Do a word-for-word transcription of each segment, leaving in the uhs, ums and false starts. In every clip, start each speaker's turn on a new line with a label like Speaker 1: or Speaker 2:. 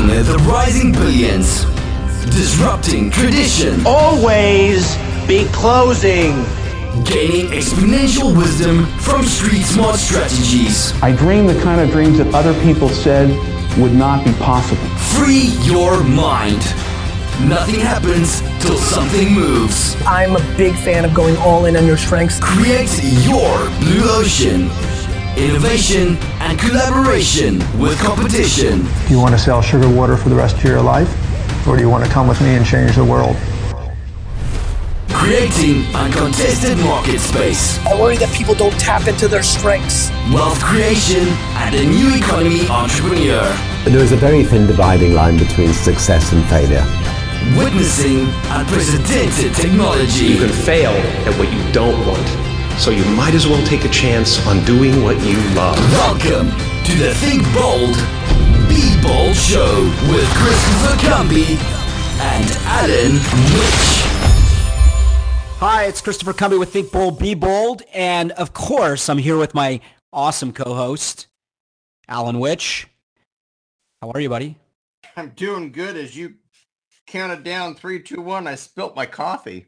Speaker 1: Building the rising billions. Disrupting tradition.
Speaker 2: Always be closing.
Speaker 1: Gaining exponential wisdom from street smart strategies.
Speaker 3: I dream the kind of dreams that other people said would not be possible.
Speaker 1: Free your mind. Nothing happens till something moves.
Speaker 4: I'm a big fan of going all in on your strengths.
Speaker 1: Create your blue ocean. Innovation and collaboration with competition.
Speaker 5: Do you want to sell sugar water for the rest of your life? Or do you want to come with me and change the world?
Speaker 1: Creating uncontested market space.
Speaker 4: I worry that people don't tap into their strengths.
Speaker 1: Wealth creation and a new economy entrepreneur.
Speaker 6: There is a very thin dividing line between success and failure.
Speaker 1: Witnessing unprecedented technology.
Speaker 7: You can fail at what you don't want. So you might as well take a chance on doing what you love.
Speaker 1: Welcome to the Think Bold, Be Bold Show with Christopher Cumby and Alan Witch.
Speaker 8: Hi, it's Christopher Cumby with Think Bold, Be Bold. And of course, I'm here with my awesome co-host, Alan Witch. How are you, buddy?
Speaker 9: I'm doing good. As you counted down three, two, one, I spilt my coffee.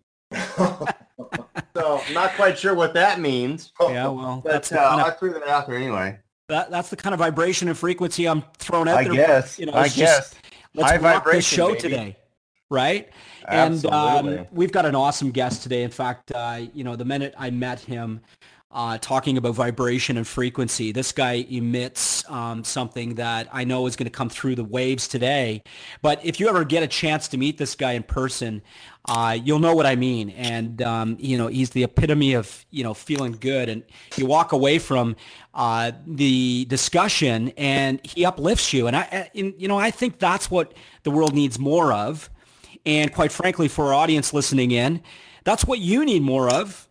Speaker 9: So I'm not quite sure what that means.
Speaker 8: Yeah, well,
Speaker 9: but
Speaker 8: that's
Speaker 9: uh,
Speaker 8: kind of,
Speaker 9: I threw that out there anyway.
Speaker 8: That, that's the kind of vibration and frequency I'm throwing out
Speaker 9: I
Speaker 8: there.
Speaker 9: guess.
Speaker 8: You know,
Speaker 9: I
Speaker 8: it's
Speaker 9: guess.
Speaker 8: Just, let's
Speaker 9: High
Speaker 8: rock this
Speaker 9: vibration,
Speaker 8: show
Speaker 9: baby.
Speaker 8: today, right?
Speaker 9: Absolutely.
Speaker 8: And um, we've got an awesome guest today. In fact, uh, you know, the minute I met him, uh, talking about vibration and frequency, this guy emits um, something that I know is going to come through the waves today. But if you ever get a chance to meet this guy in person, uh, you'll know what I mean. And, um, you know, he's the epitome of, you know, feeling good. And you walk away from uh, the discussion and he uplifts you. And, I, and, you know, I think that's what the world needs more of. And quite frankly, for our audience listening in, that's what you need more of.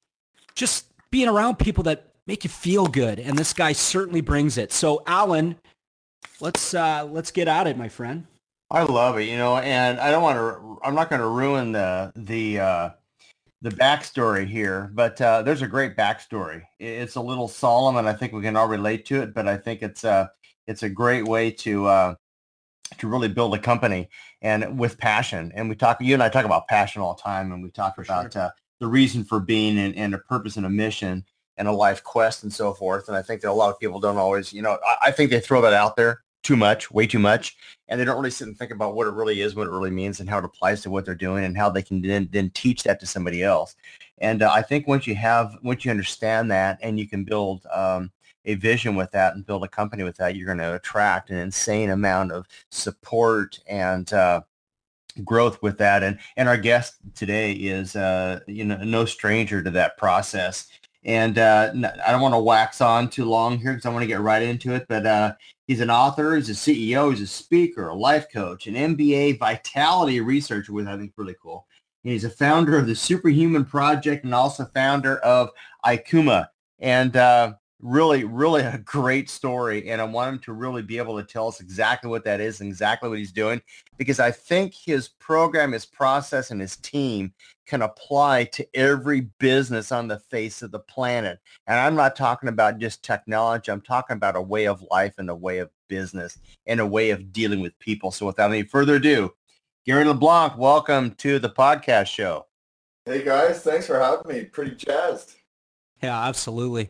Speaker 8: Just being around people that make you feel good. And this guy certainly brings it. So, Alan, let's uh, let's get at it, my friend.
Speaker 9: I love it, you know, and I don't want to, I'm not going to ruin the, the, uh, the backstory here, but uh, there's a great backstory. It's a little solemn and I think we can all relate to it, but I think it's a, it's a great way to, uh, to really build a company and with passion. And we talk, you and I talk about passion all the time, and we talk
Speaker 8: For
Speaker 9: about
Speaker 8: sure.
Speaker 9: uh, the reason for being and, and a purpose and a mission and a life quest and so forth. And I think that a lot of people don't always, you know, I, I think they throw that out there too much, way too much. And they don't really sit and think about what it really is, what it really means, and how it applies to what they're doing and how they can then, then teach that to somebody else. And uh, I think once you have, once you understand that and you can build um, a vision with that and build a company with that, you're going to attract an insane amount of support and uh, growth with that. And and our guest today is uh, you know no stranger to that process. And uh, I don't want to wax on too long here because I want to get right into it. But uh, he's an author, he's a C E O, he's a speaker, a life coach, an M B A vitality researcher, which I think is really cool. And he's a founder of the Superhuman Project and also founder of IKUMA. And uh, really, really a great story. And I want him to really be able to tell us exactly what that is and exactly what he's doing, because I think his program, his process, and his team can apply to every business on the face of the planet. And I'm not talking about just technology. I'm talking about a way of life and a way of business and a way of dealing with people. So without any further ado, Gary LeBlanc, welcome to the podcast show.
Speaker 10: Hey guys, thanks for having me. Pretty jazzed.
Speaker 8: Yeah, absolutely.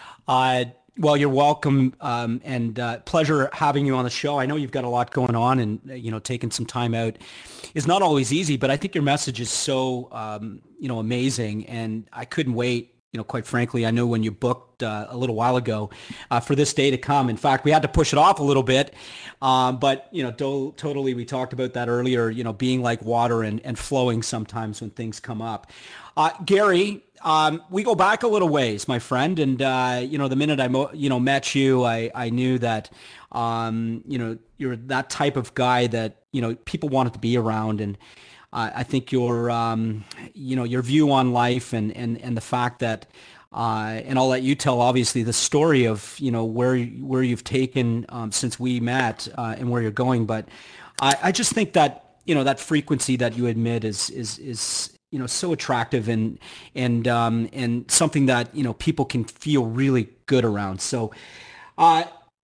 Speaker 8: Uh, well, you're welcome, um, and uh, pleasure having you on the show. I know you've got a lot going on, and uh, you know, taking some time out is not always easy. But I think your message is so um, you know amazing, and I couldn't wait. You know, quite frankly, I know when you booked uh, a little while ago uh, for this day to come. In fact, we had to push it off a little bit, um, but you know, do- totally, we talked about that earlier. You know, being like water and, and flowing sometimes when things come up. Uh, Gary, um, we go back a little ways, my friend, and uh, you know, the minute I mo- you know met you, I I knew that um, you know you're that type of guy that you know people wanted to be around, and uh, I think your um, you know your view on life and and and the fact that. Uh, and I'll let you tell, obviously, the story of you know where where you've taken um, since we met uh, and where you're going. But I, I just think that you know that frequency that you admit is is is you know so attractive and and um, and something that you know people can feel really good around. So, uh,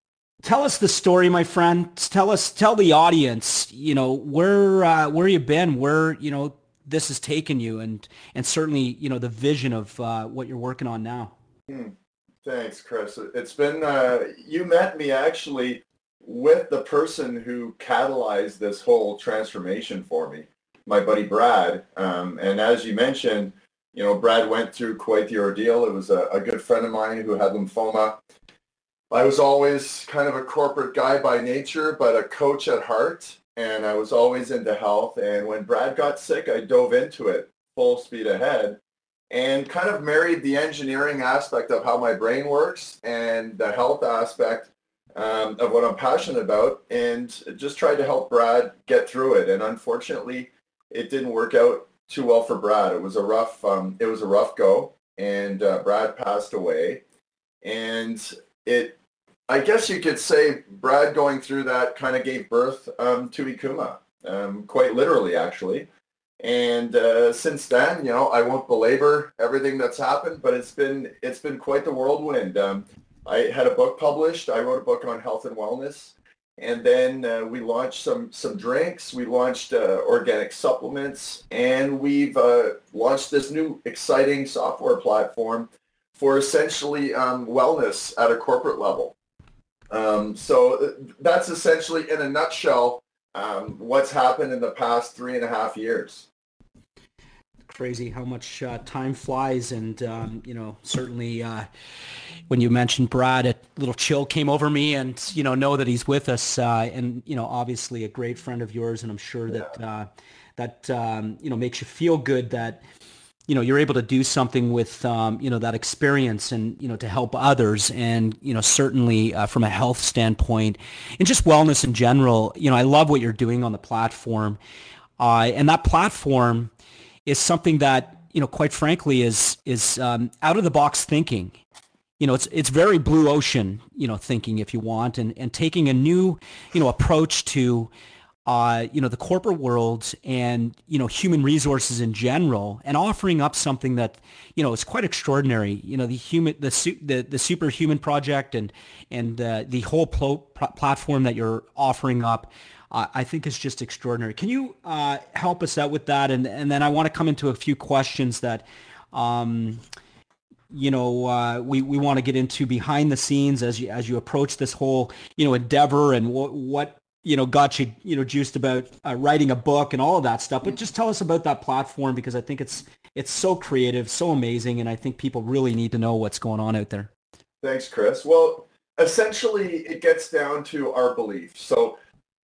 Speaker 8: tell us the story, my friend. Tell us, tell the audience, you know, where uh, where you've been, where, you know, this has taken you, and and certainly, you know, the vision of uh, what you're working on now.
Speaker 10: Hmm. Thanks, Chris. It's been, uh, you met me actually with the person who catalyzed this whole transformation for me, my buddy Brad. Um, and as you mentioned, you know, Brad went through quite the ordeal. It was a, a good friend of mine who had lymphoma. I was always kind of a corporate guy by nature, but a coach at heart, and I was always into health. And when Brad got sick, I dove into it full speed ahead and kind of married the engineering aspect of how my brain works and the health aspect um, of what I'm passionate about, and just tried to help Brad get through it. And unfortunately, it didn't work out too well for Brad. It was a rough, um, it was a rough go, and uh, Brad passed away. And it, I guess you could say, Brad going through that kind of gave birth um, to Ikuma, um, quite literally, actually. And uh, since then, you know, I won't belabor everything that's happened, but it's been it's been quite the whirlwind. Um, I had a book published. I wrote a book on health and wellness, and then uh, we launched some some drinks. We launched uh, organic supplements, and we've uh, launched this new exciting software platform for essentially um, wellness at a corporate level. Um, so that's essentially, in a nutshell, Um, what's happened in the past three and a half years.
Speaker 8: Crazy how much uh, time flies, and um, you know, certainly uh, when you mentioned Brad, a little chill came over me, and you know, know that he's with us, uh, and you know, obviously a great friend of yours, and I'm sure that
Speaker 10: Yeah.
Speaker 8: uh, that um, you know, makes you feel good that you know, you're able to do something with, um, you know, that experience, and, you know, to help others, and, you know, certainly uh, from a health standpoint and just wellness in general. You know, I love what you're doing on the platform. Uh, and that platform is something that, you know, quite frankly is, is um, out of the box thinking. You know, it's, it's very blue ocean, you know, thinking, if you want, and, and taking a new, you know, approach to, Uh, you know, the corporate world and, you know, human resources in general, and offering up something that, you know, is quite extraordinary. You know, the human, the the, the Superhuman Project, and and uh, the whole pl- platform that you're offering up, uh, I think is just extraordinary. Can you uh, help us out with that? And and then I want to come into a few questions that, um, you know, uh, we, we want to get into behind the scenes as you as you approach this whole, you know, endeavor, and what what. you know, got you, you know, juiced about uh, writing a book and all of that stuff. But just tell us about that platform, because I think it's it's so creative, so amazing, and I think people really need to know what's going on out there.
Speaker 10: Thanks, Chris. Well, essentially, it gets down to our beliefs. So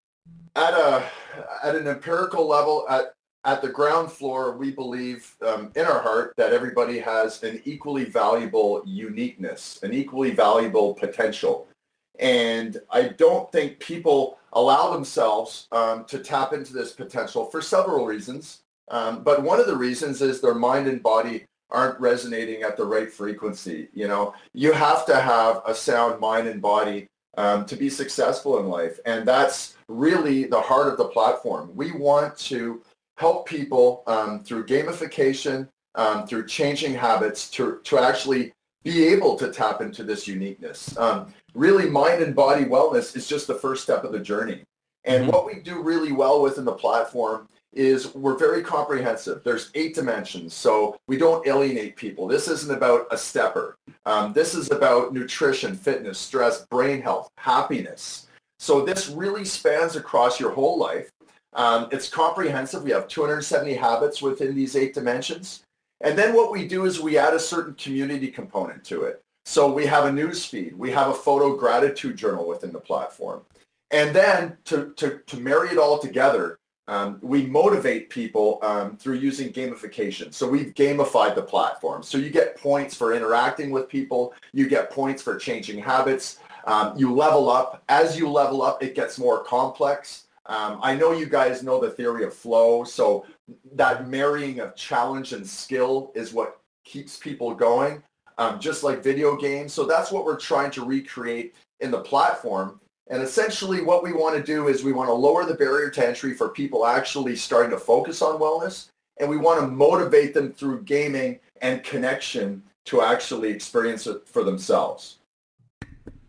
Speaker 10: at a at an empirical level, at at the ground floor, we believe um, in our heart that everybody has an equally valuable uniqueness, an equally valuable potential. And I don't think people allow themselves um, to tap into this potential for several reasons. Um, but one of the reasons is their mind and body aren't resonating at the right frequency. You know, you have to have a sound mind and body um, to be successful in life. And that's really the heart of the platform. We want to help people um, through gamification, um, through changing habits, to, to actually be able to tap into this uniqueness. Um, really, mind and body wellness is just the first step of the journey. And mm-hmm. what we do really well within the platform is we're very comprehensive. There's eight dimensions, so we don't alienate people. This isn't about a stepper. Um, this is about nutrition, fitness, stress, brain health, happiness. So this really spans across your whole life. Um, it's comprehensive. We have two hundred seventy habits within these eight dimensions. And then what we do is we add a certain community component to it. So we have a news feed. We have a photo gratitude journal within the platform. And then to, to, to marry it all together, um, we motivate people um, through using gamification. So we've gamified the platform. So you get points for interacting with people. You get points for changing habits. Um, you level up. As you level up, it gets more complex. Um, I know you guys know the theory of flow. So that marrying of challenge and skill is what keeps people going, um, just like video games. So that's what we're trying to recreate in the platform. And essentially what we want to do is we want to lower the barrier to entry for people actually starting to focus on wellness. And we want to motivate them through gaming and connection to actually experience it for themselves.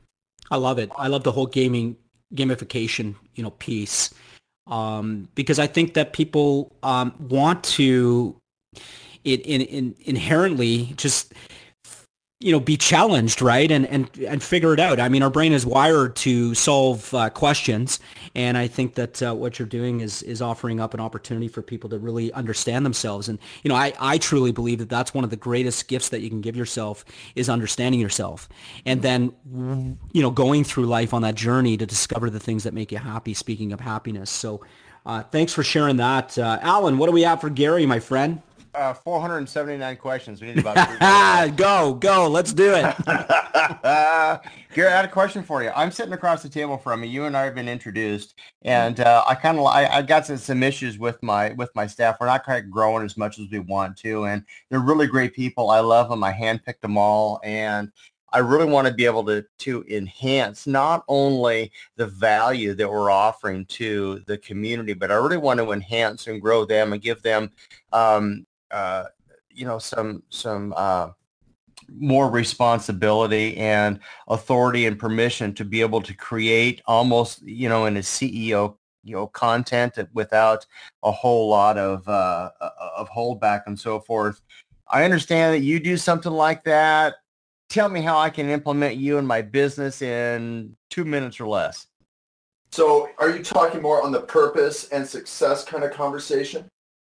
Speaker 8: I love it. I love the whole gaming gamification, you know, piece, um, because I think that people um, want to it in, in inherently just you know be challenged, right, and and and figure it out. I mean, our brain is wired to solve uh, questions, and I think that uh, what you're doing is is offering up an opportunity for people to really understand themselves. And you know, I I truly believe that that's one of the greatest gifts that you can give yourself is understanding yourself, and then you know going through life on that journey to discover the things that make you happy. Speaking of happiness, so uh, thanks for sharing that, uh, Alan. What do we have for Gary, my friend?
Speaker 9: Uh, four hundred seventy-nine questions. We need about three
Speaker 8: go, go. Let's do it.
Speaker 9: uh, Gary, I had a question for you. I'm sitting across the table from you. You and I have been introduced, and uh, I kind of I, I got some, some issues with my with my staff. We're not quite growing as much as we want to, and they're really great people. I love them. I handpicked them all, and I really want to be able to to enhance not only the value that we're offering to the community, but I really want to enhance and grow them and give them um, Uh, you know, some some uh, more responsibility and authority and permission to be able to create almost, you know, in a C E O, you know, content without a whole lot of uh, of holdback and so forth. I understand that you do something like that. Tell me how I can implement you in my business in two minutes or less.
Speaker 10: So, are you talking more on the purpose and success kind of conversation?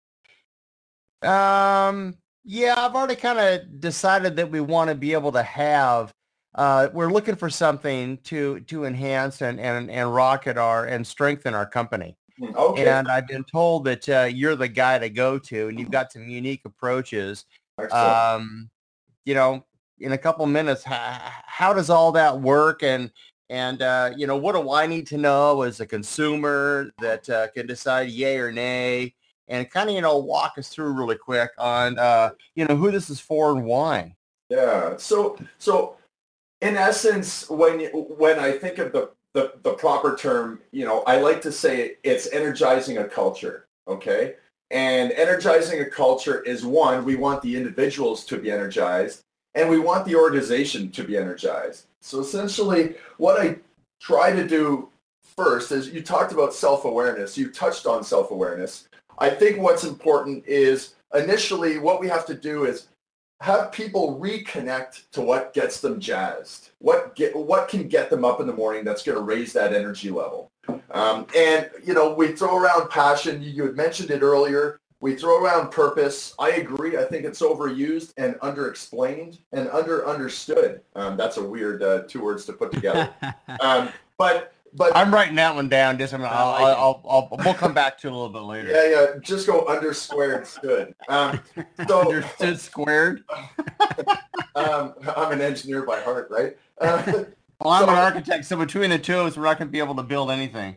Speaker 9: Um, yeah, I've already kind of decided that we want to be able to have, uh, we're looking for something to, to enhance and, and, and rocket our and strengthen our company.
Speaker 10: Okay.
Speaker 9: And I've been told that uh, you're the guy to go to, and you've got some unique approaches. Um, you know, in a couple minutes, how, how does all that work? And, and uh, you know, what do I need to know as a consumer that uh, can decide yay or nay? And kind of, you know, walk us through really quick on, uh, you know, who this is for and why.
Speaker 10: Yeah. So, so in essence, when you, when I think of the, the, the proper term, you know, I like to say it's energizing a culture. Okay. And energizing a culture is one, we want the individuals to be energized and we want the organization to be energized. So essentially what I try to do first is you talked about self-awareness. You touched on self-awareness. I think what's important is initially what we have to do is have people reconnect to what gets them jazzed, what get what can get them up in the morning that's going to raise that energy level. Um, and, you know, we throw around passion. You, you had mentioned it earlier. We throw around purpose. I agree. I think it's overused and underexplained and under-understood. Um, that's a weird uh, two words to put together. Um, but But
Speaker 9: I'm writing that one down. Just I'll, I'll, I'll, I'll, we'll come back to it a little bit later.
Speaker 10: Yeah, yeah. Just go under squared stood. Um, so
Speaker 9: understood squared.
Speaker 10: um, I'm an engineer by heart, right? Uh,
Speaker 9: well, I'm
Speaker 10: so,
Speaker 9: an architect, so between the two of us, we're not going to be able to build anything.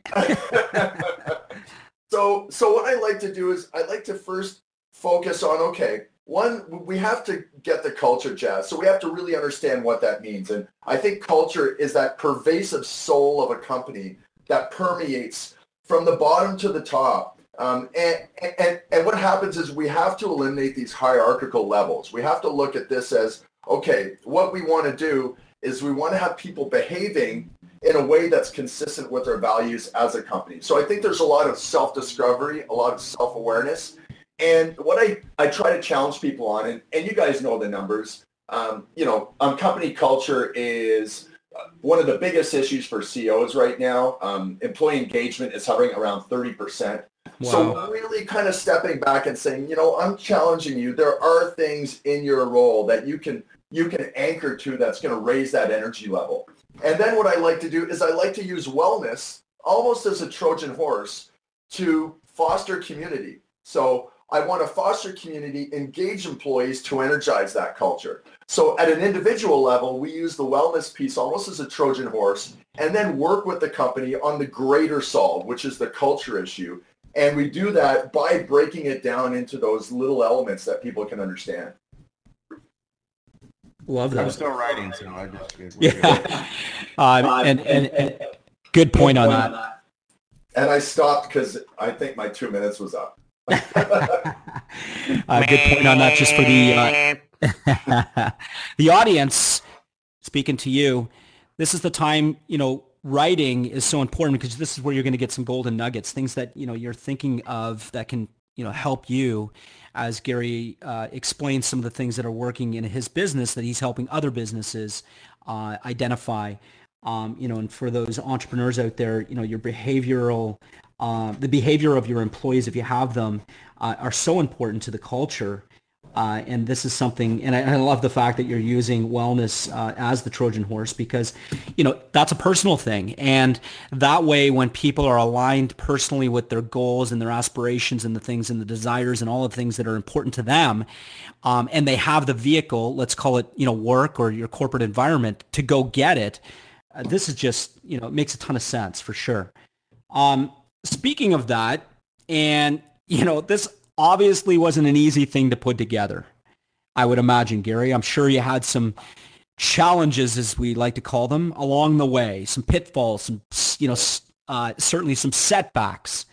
Speaker 10: so, so what I like to do is I like to first focus on okay. One, we have to get the culture jazz. So we have to really understand what that means. And I think culture is that pervasive soul of a company that permeates from the bottom to the top. Um, and, and, and what happens is we have to eliminate these hierarchical levels. We have to look at this as, okay, what we want to do is we want to have people behaving in a way that's consistent with their values as a company. So I think there's a lot of self-discovery, a lot of self-awareness. And what I, I try to challenge people on, and, and you guys know the numbers, um, you know, um, company culture is one of the biggest issues for C E Os right now. Um, employee engagement is hovering around thirty percent. Wow. So really kind of stepping back and saying, you know, I'm challenging you. There are things in your role that you can you can anchor to that's going to raise that energy level. And then what I like to do is I like to use wellness almost as a Trojan horse to foster community. So I want to foster community, engage employees to energize that culture. So at an individual level, we use the wellness piece almost as a Trojan horse and then work with the company on the greater solve, which is the culture issue. And we do that by breaking it down into those little elements that people can understand.
Speaker 8: Love that.
Speaker 9: I'm still writing, so I just...
Speaker 8: Yeah. um, and, and, and good point on that.
Speaker 10: And I stopped because I think my two minutes was up.
Speaker 8: uh, good point on that. Just for the uh, the audience, speaking to you, this is the time, you know, writing is so important because this is where you're going to get some golden nuggets, things that, you know, you're thinking of that can, you know, help you, as Gary uh, explains some of the things that are working in his business that he's helping other businesses uh, identify. Um, you know, and for those entrepreneurs out there, you know, your behavioral, uh, the behavior of your employees, if you have them, uh, are so important to the culture. Uh, and this is something, and I, I love the fact that you're using wellness uh, as the Trojan horse because, you know, that's a personal thing. And that way, when people are aligned personally with their goals and their aspirations and the things and the desires and all the things that are important to them, um, and they have the vehicle, let's call it, you know, work or your corporate environment to go get it, uh, this is just, you know, it makes a ton of sense for sure. Um, speaking of that, and, you know, this obviously wasn't an easy thing to put together, I would imagine, Gary. I'm sure you had some challenges, as we like to call them, along the way, some pitfalls, some, you know, uh, certainly some setbacks.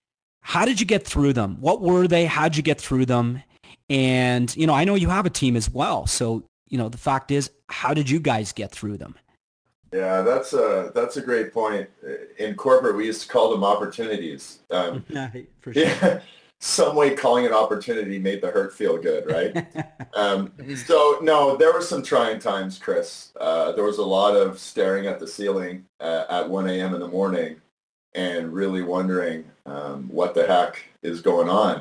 Speaker 8: How did you get through them? What were they? How'd you get through them? And, you know, I know you have a team as well. So, you know, the fact is, how did you guys get through them?
Speaker 10: Yeah, that's a, that's a great point. In corporate, we used to call them opportunities. Um,
Speaker 8: For sure.
Speaker 10: Yeah. Some way calling it opportunity made the hurt feel good, right? um, so no, there were some trying times, Chris. Uh, there was a lot of staring at the ceiling uh, at one a.m. in the morning and really wondering um, what the heck is going on.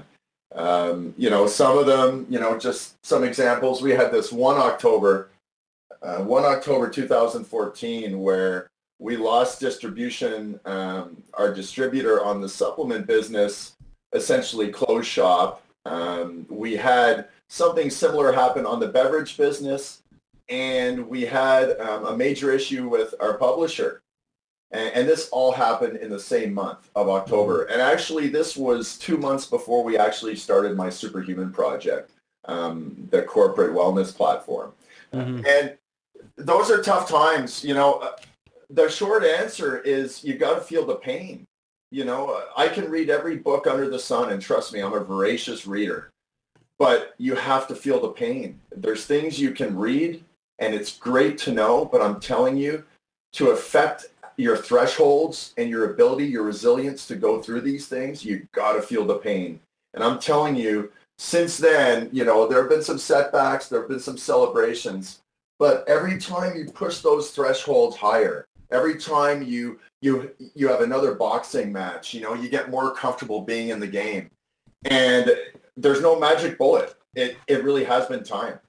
Speaker 10: Um, you know, some of them, you know, just some examples. We had this one October, uh, one October two thousand fourteen, where we lost distribution. Um, our distributor on the supplement business essentially closed shop. Um, we had something similar happen on the beverage business, and we had um, a major issue with our publisher. And, and this all happened in the same month of October. And actually, this was two months before we actually started my Superhuman project, um, the corporate wellness platform. Mm-hmm. And those are tough times. You know, the short answer is you got to feel the pain. You know, I can read every book under the sun, and trust me, I'm a voracious reader. But you have to feel the pain. There's things you can read, and it's great to know, but I'm telling you, to affect your thresholds and your ability, your resilience to go through these things, you got to feel the pain. And I'm telling you, since then, you know, there have been some setbacks, there have been some celebrations, but every time you push those thresholds higher, every time you you you have another boxing match, you know, you get more comfortable being in the game. And there's no magic bullet. It it really has been time.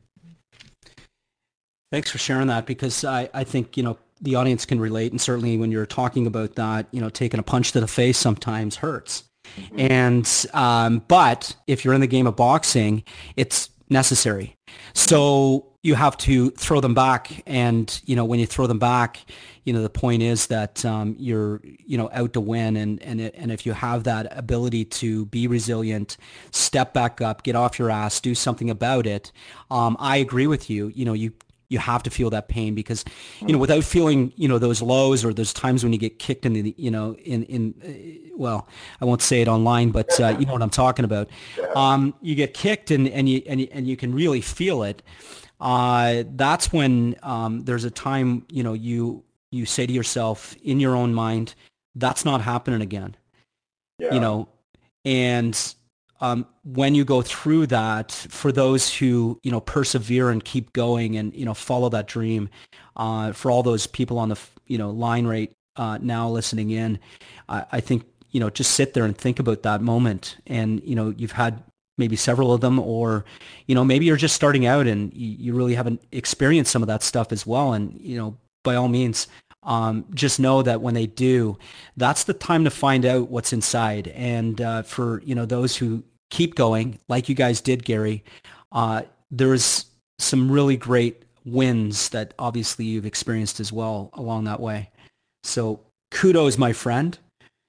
Speaker 8: Thanks for sharing that, because I, I think, you know, the audience can relate. And certainly when you're talking about that, you know, taking a punch to the face sometimes hurts. Mm-hmm. And um, but if you're in the game of boxing, it's necessary. So you have to throw them back. And, you know, when you throw them back, you know, the point is that um, you're, you know, out to win. And, and, it, and if you have that ability to be resilient, step back up, get off your ass, do something about it. Um, I agree with you. You know, you, you have to feel that pain, because, you know, without feeling, you know, those lows or those times when you get kicked in the, you know, in, in, uh, well, I won't say it online, but uh, you know what I'm talking about. Um, you get kicked and, and you, and you, and you can really feel it. Uh, that's when um, there's a time, you know, you, you say to yourself in your own mind, that's not happening again, yeah. you know, and um, when you go through that, for those who, you know, persevere and keep going and, you know, follow that dream, uh, for all those people on the, you know, line right uh, now listening in, I, I think, you know, just sit there and think about that moment. And, you know, you've had maybe several of them, or, you know, maybe you're just starting out and you, you really haven't experienced some of that stuff as well. And, you know, by all means, um, just know that when they do, that's the time to find out what's inside. And uh, for, you know, those who keep going, like you guys did, Gary, uh, there's some really great wins that obviously you've experienced as well along that way. So kudos, my friend.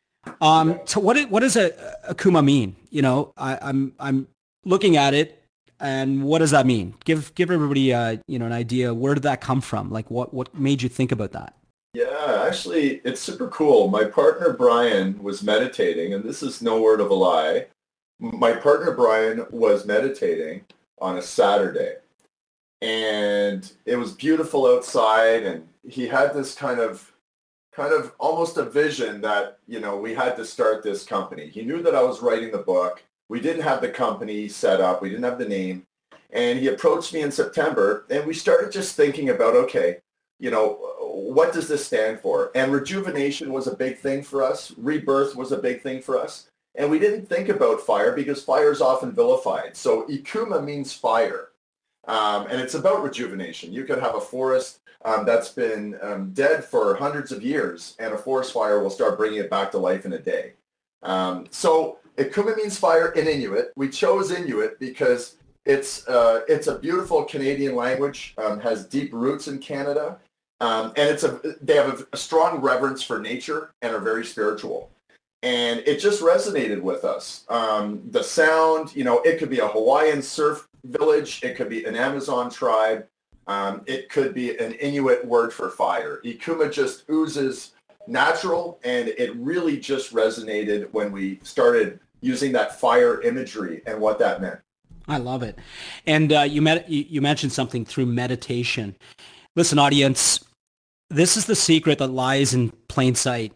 Speaker 8: Um, so what, what does a, a Kuma mean? You know, I, I'm, I'm looking at it. And what does that mean? Give give everybody uh, you know, an idea. Where did that come from? Like, what, what made you think about that?
Speaker 10: Yeah, actually, it's super cool. My partner Brian was meditating, and this is no word of a lie. My partner Brian was meditating on a Saturday, and it was beautiful outside, and he had this kind of kind of almost a vision that, you know, we had to start this company. He knew that I was writing the book. We didn't have the company set up. We didn't have the name. And he approached me in September, and we started just thinking about, okay, you know, what does this stand for? And rejuvenation was a big thing for us. Rebirth was a big thing for us. And we didn't think about fire because fire is often vilified. So Ikuma means fire. Um, and it's about rejuvenation. You could have a forest um, that's been um, dead for hundreds of years, and a forest fire will start bringing it back to life in a day. Um, so Ikuma means fire in Inuit. We chose Inuit because it's uh, it's a beautiful Canadian language, um, has deep roots in Canada, um, and it's a they have a, a strong reverence for nature and are very spiritual. And it just resonated with us. Um, the sound, you know, it could be a Hawaiian surf village. It could be an Amazon tribe. Um, it could be an Inuit word for fire. Ikuma just oozes natural, and it really just resonated when we started using that fire imagery and what that meant.
Speaker 8: I love it. And uh, you, met, you, you mentioned something through meditation. Listen, audience, this is the secret that lies in plain sight.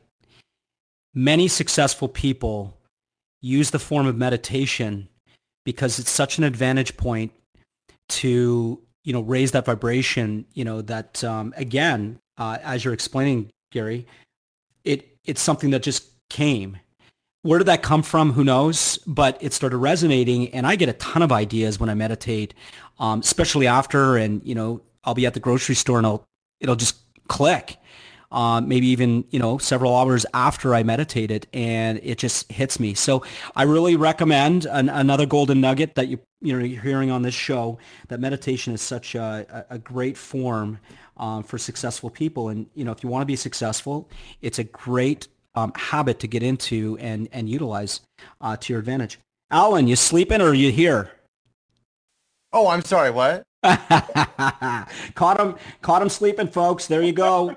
Speaker 8: Many successful people use the form of meditation because it's such an advantage point to, you know, raise that vibration, you know, that, um, again, uh, as you're explaining, Gary, it it's something that just came. Where did that come from? Who knows? But it started resonating, and I get a ton of ideas when I meditate, um, especially after, and, you know, I'll be at the grocery store and I'll, it'll just click. Uh, maybe even, you know, several hours after I meditated, and it just hits me. So I really recommend an, another golden nugget that you, you know, you're hearing on this show, that meditation is such a, a great form um, for successful people. And, you know, if you want to be successful, it's a great um, habit to get into and, and utilize uh, to your advantage. Alan, you sleeping or are you here?
Speaker 9: Oh, I'm sorry, what?
Speaker 8: caught him caught him sleeping, folks. There you go.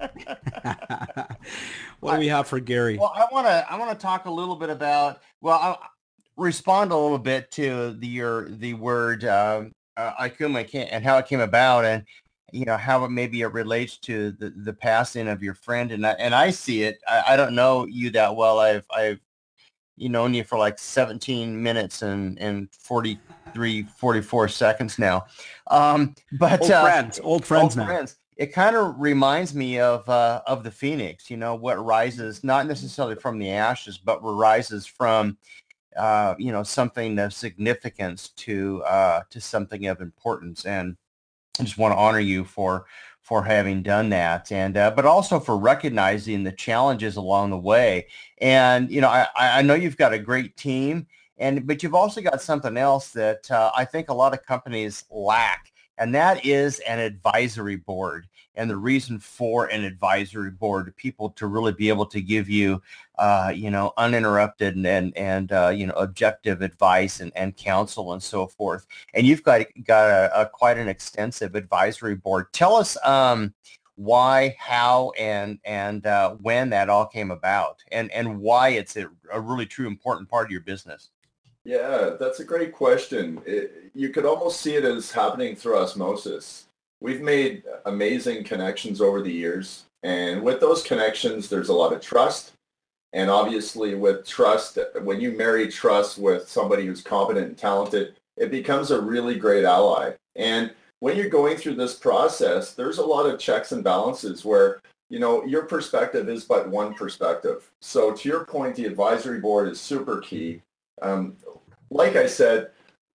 Speaker 8: What do we have for Gary?
Speaker 9: Well, I want to I want to talk a little bit about, well, I'll respond a little bit to the your the word um, uh, Ikuma and how it came about, and, you know, how it maybe it relates to the, the passing of your friend. And I, and I see it. I, I don't know you that well. I've I've you known you for like seventeen minutes and, and forty-three, forty-four seconds now. Um, but
Speaker 8: old
Speaker 9: uh,
Speaker 8: friends, old friends
Speaker 9: old
Speaker 8: now.
Speaker 9: Friends. It kind of reminds me of uh, of the phoenix, you know, what rises, not necessarily from the ashes, but rises from, uh, you know, something of significance to uh, to something of importance. And I just want to honor you for for having done that, and uh, but also for recognizing the challenges along the way. And, you know, I, I know you've got a great team, and but you've also got something else that uh, I think a lot of companies lack, and that is an advisory board. And the reason for an advisory board, people to really be able to give you, uh, you know, uninterrupted and and, and uh, you know, objective advice and, and counsel and so forth. And you've got got a, a quite an extensive advisory board. Tell us um, why, how, and and uh, when that all came about, and and why it's a, a really true important part of your business.
Speaker 10: Yeah, that's a great question. It, you could almost see it as happening through osmosis. We've made amazing connections over the years, and with those connections, there's a lot of trust. And obviously with trust, when you marry trust with somebody who's competent and talented, it becomes a really great ally. And when you're going through this process, there's a lot of checks and balances where, you know, your perspective is but one perspective. So to your point, the advisory board is super key. Um, like I said,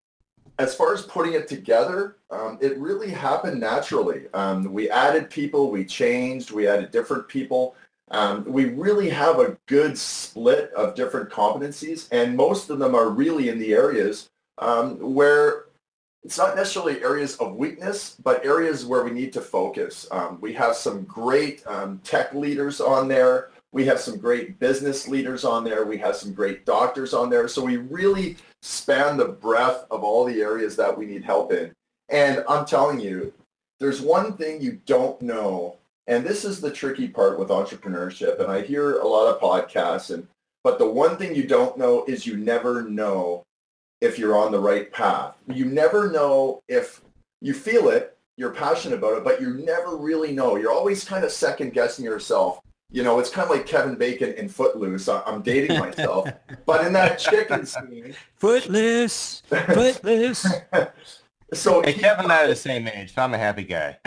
Speaker 10: as far as putting it together, um, it really happened naturally. Um, we added people, we changed, we added different people. Um, we really have a good split of different competencies, and most of them are really in the areas um, where it's not necessarily areas of weakness, but areas where we need to focus. Um, we have some great um, tech leaders on there. We have some great business leaders on there. We have some great doctors on there. So we really span the breadth of all the areas that we need help in. And I'm telling you, there's one thing you don't know, and this is the tricky part with entrepreneurship. And I hear a lot of podcasts, and but the one thing you don't know is you never know if you're on the right path. You never know if you feel it, you're passionate about it, but you never really know. You're always kind of second guessing yourself. You know, it's kind of like Kevin Bacon in Footloose. I'm dating myself. But in that chicken scene...
Speaker 8: Footloose, Footloose.
Speaker 9: So hey, Kevin and I are the same age, so I'm a happy guy.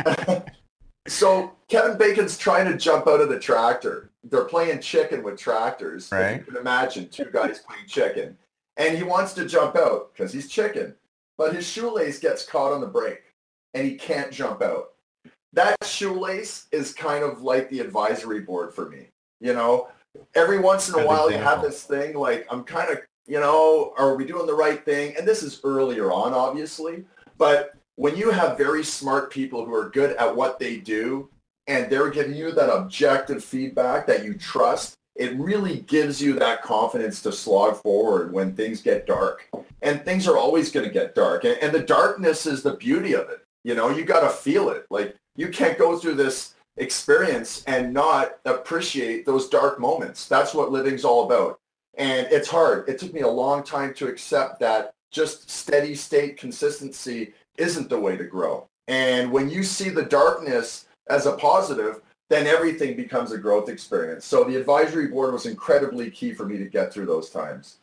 Speaker 10: So Kevin Bacon's trying to jump out of the tractor. They're playing chicken with tractors.
Speaker 9: Right.
Speaker 10: You can imagine two guys playing chicken. And he wants to jump out because he's chicken. But his shoelace gets caught on the brake. And he can't jump out. That shoelace is kind of like the advisory board for me. You know, every once in a Good while example. You have this thing like, I'm kind of, you know, are we doing the right thing? And this is earlier on, obviously. But when you have very smart people who are good at what they do and they're giving you that objective feedback that you trust, it really gives you that confidence to slog forward when things get dark. And things are always going to get dark. And, and the darkness is the beauty of it. You know, you got to feel it. Like, you can't go through this experience and not appreciate those dark moments. That's what living's all about. And it's hard. It took me a long time to accept that just steady state consistency isn't the way to grow. And when you see the darkness as a positive, then everything becomes a growth experience. So the advisory board was incredibly key for me to get through those times.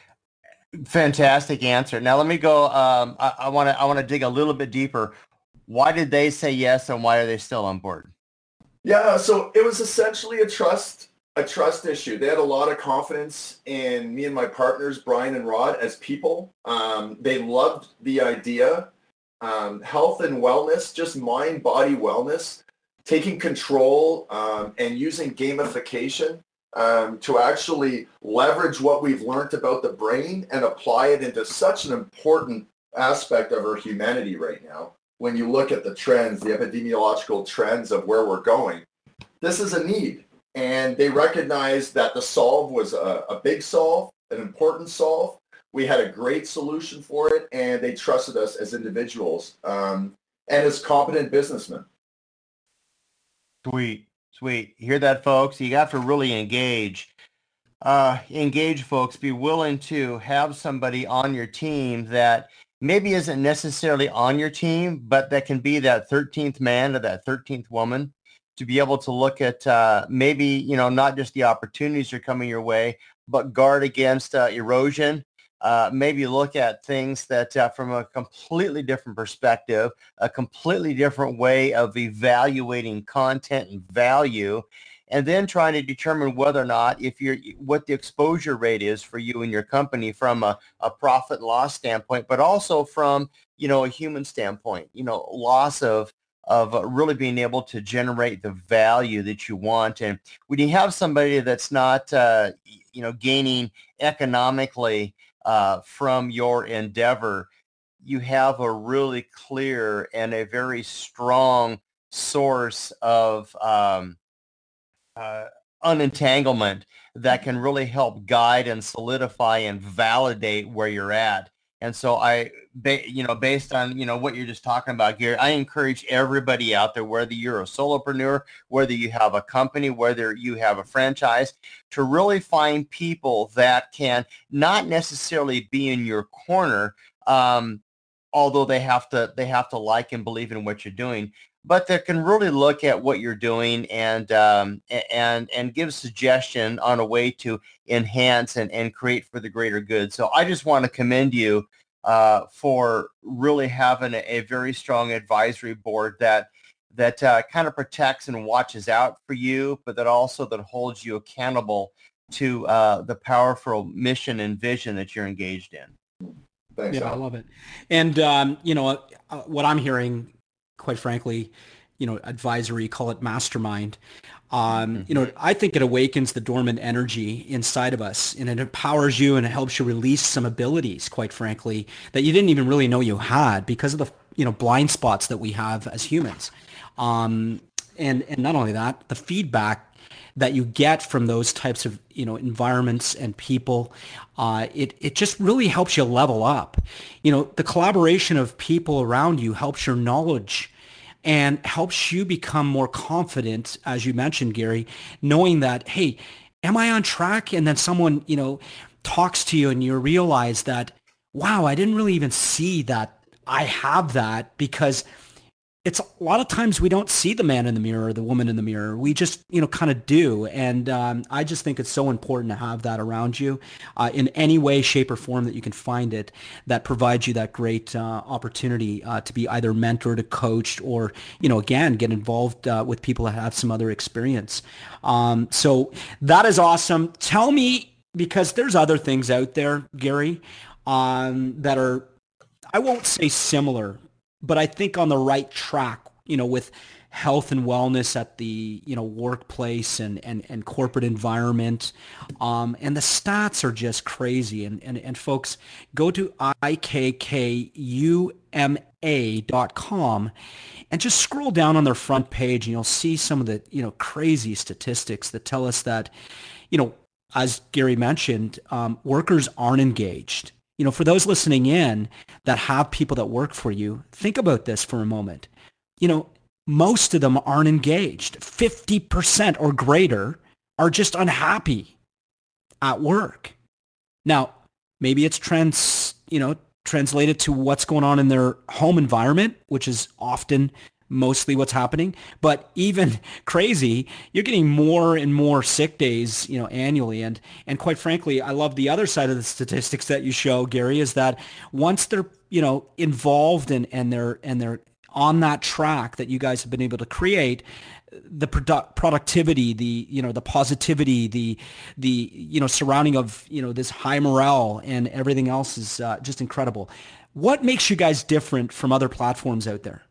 Speaker 9: Fantastic answer. Now let me go. Um, I want to I want to dig a little bit deeper. Why did they say yes, and why are they still on board?
Speaker 10: Yeah, so it was essentially a trust a trust issue. They had a lot of confidence in me and my partners, Brian and Rod, as people. Um, they loved the idea. Um, health and wellness, just mind, body wellness, taking control um, and using gamification um, to actually leverage what we've learned about the brain and apply it into such an important aspect of our humanity right now. When you look at the trends, the epidemiological trends of where we're going, this is a need. And they recognized that the solve was a, a big solve, an important solve. We had a great solution for it, and they trusted us as individuals um, and as competent businessmen.
Speaker 9: Sweet, sweet. You hear that, folks? You have to really engage. Uh, engage, folks. Be willing to have somebody on your team that maybe isn't necessarily on your team, but that can be that thirteenth man or that thirteenth woman to be able to look at uh, maybe, you know, not just the opportunities that are coming your way, but guard against uh, erosion. Uh, maybe look at things that uh, from a completely different perspective, a completely different way of evaluating content and value, and then trying to determine whether or not if you're what the exposure rate is for you and your company from a, a profit and loss standpoint, but also from, you know, a human standpoint, you know, loss of of really being able to generate the value that you want. And when you have somebody that's not, uh, you know, gaining economically uh, from your endeavor, you have a really clear and a very strong source of um, uh, unentanglement that can really help guide and solidify and validate where you're at. And so I, ba- you know, based on, you know, what you're just talking about, Gary, I encourage everybody out there, whether you're a solopreneur, whether you have a company, whether you have a franchise, to really find people that can not necessarily be in your corner, um, although they have to, they have to like and believe in what you're doing, but that can really look at what you're doing and um, and and give suggestion on a way to enhance and, and create for the greater good. So I just want to commend you uh, for really having a, a very strong advisory board that that uh, kind of protects and watches out for you, but that also that holds you accountable to uh, the powerful mission and vision that you're engaged in.
Speaker 10: Thanks,
Speaker 8: yeah,
Speaker 10: Al.
Speaker 8: I love it. And um, you know uh, what I'm hearing, quite frankly, you know, advisory, call it mastermind. Um, mm-hmm. You know, I think it awakens the dormant energy inside of us, and it empowers you and it helps you release some abilities, quite frankly, that you didn't even really know you had because of the, you know, blind spots that we have as humans. Um, and, and not only that, the feedback that you get from those types of, you know, environments and people, uh, it, it just really helps you level up. You know, the collaboration of people around you helps your knowledge and helps you become more confident, as you mentioned, Gary, knowing that, hey, am I on track? And then someone, you know, talks to you and you realize that, wow, I didn't really even see that I have that because it's a lot of times we don't see the man in the mirror or the woman in the mirror. We just, you know, kind of do. And um, I just think it's so important to have that around you uh, in any way, shape, or form that you can find it that provides you that great uh, opportunity uh, to be either mentored or coached or, you know, again, get involved uh, with people that have some other experience. Um, so that is awesome. Tell me, because there's other things out there, Gary, um, that are, I won't say similar, but I think on the right track, you know, with health and wellness at the, you know, workplace and, and, and corporate environment. Um, and the stats are just crazy. And, and, and folks, go to I K K U M A dot com and just scroll down on their front page and you'll see some of the, you know, crazy statistics that tell us that, you know, as Gary mentioned, um, workers aren't engaged. You know, for those listening in that have people that work for you, think about this for a moment. You know, most of them aren't engaged. fifty percent or greater are just unhappy at work. Now, maybe it's trans, you know, translated to what's going on in their home environment, which is often mostly what's happening. But even crazy, you're getting more and more sick days, you know, annually. And and quite frankly, I love the other side of the statistics that you show, Gary, is that once they're, you know, involved and and they're and they're on that track that you guys have been able to create, the produ- productivity, the, you know, the positivity, the, the, you know, surrounding of, you know, this high morale and everything else is uh, just incredible. What makes you guys different from other platforms out there?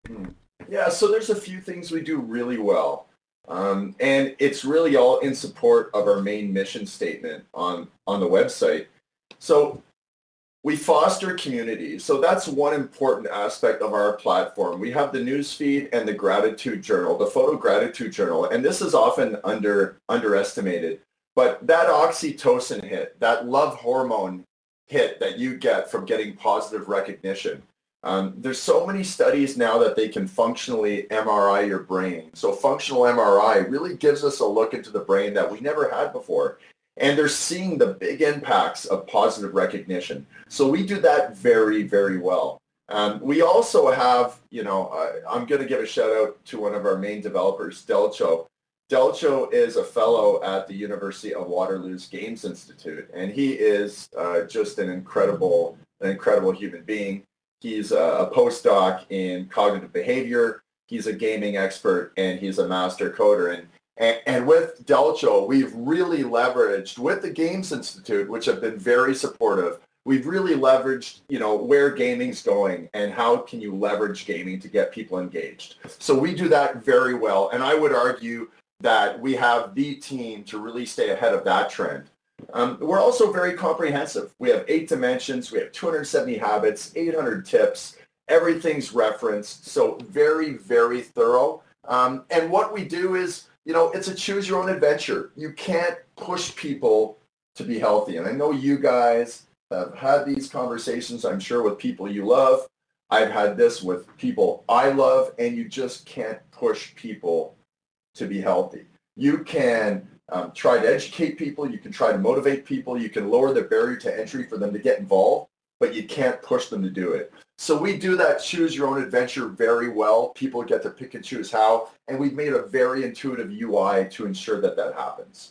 Speaker 10: Yeah, so there's a few things we do really well. Um, and it's really all in support of our main mission statement on, on the website. So we foster community. So that's one important aspect of our platform. We have the newsfeed and the gratitude journal, the photo gratitude journal. And this is often under underestimated. But that oxytocin hit, that love hormone hit that you get from getting positive recognition. Um, there's so many studies now that they can functionally M R I your brain. So functional M R I really gives us a look into the brain that we never had before. And they're seeing the big impacts of positive recognition. So we do that very, very well. Um, we also have, you know, uh, I'm going to give a shout out to one of our main developers, Delcho. Delcho is a fellow at the University of Waterloo's Games Institute, and he is uh, just an incredible, an incredible human being. He's a postdoc in cognitive behavior. He's a gaming expert, and he's a master coder. And, and, and with Delcho, we've really leveraged, with the Games Institute, which have been very supportive, we've really leveraged, you know, where gaming's going and how can you leverage gaming to get people engaged. So we do that very well. And I would argue that we have the team to really stay ahead of that trend. Um, we're also very comprehensive. We have eight dimensions, we have two hundred seventy habits, eight hundred tips, everything's referenced, so very, very thorough. Um, and what we do is, you know, it's a choose your own adventure. You can't push people to be healthy. And I know you guys have had these conversations, I'm sure, with people you love. I've had this with people I love, and you just can't push people to be healthy. You can Um, try to educate people, you can try to motivate people, you can lower the barrier to entry for them to get involved, but you can't push them to do it. So we do that choose your own adventure very well. People get to pick and choose how, and we've made a very intuitive U I to ensure that that happens.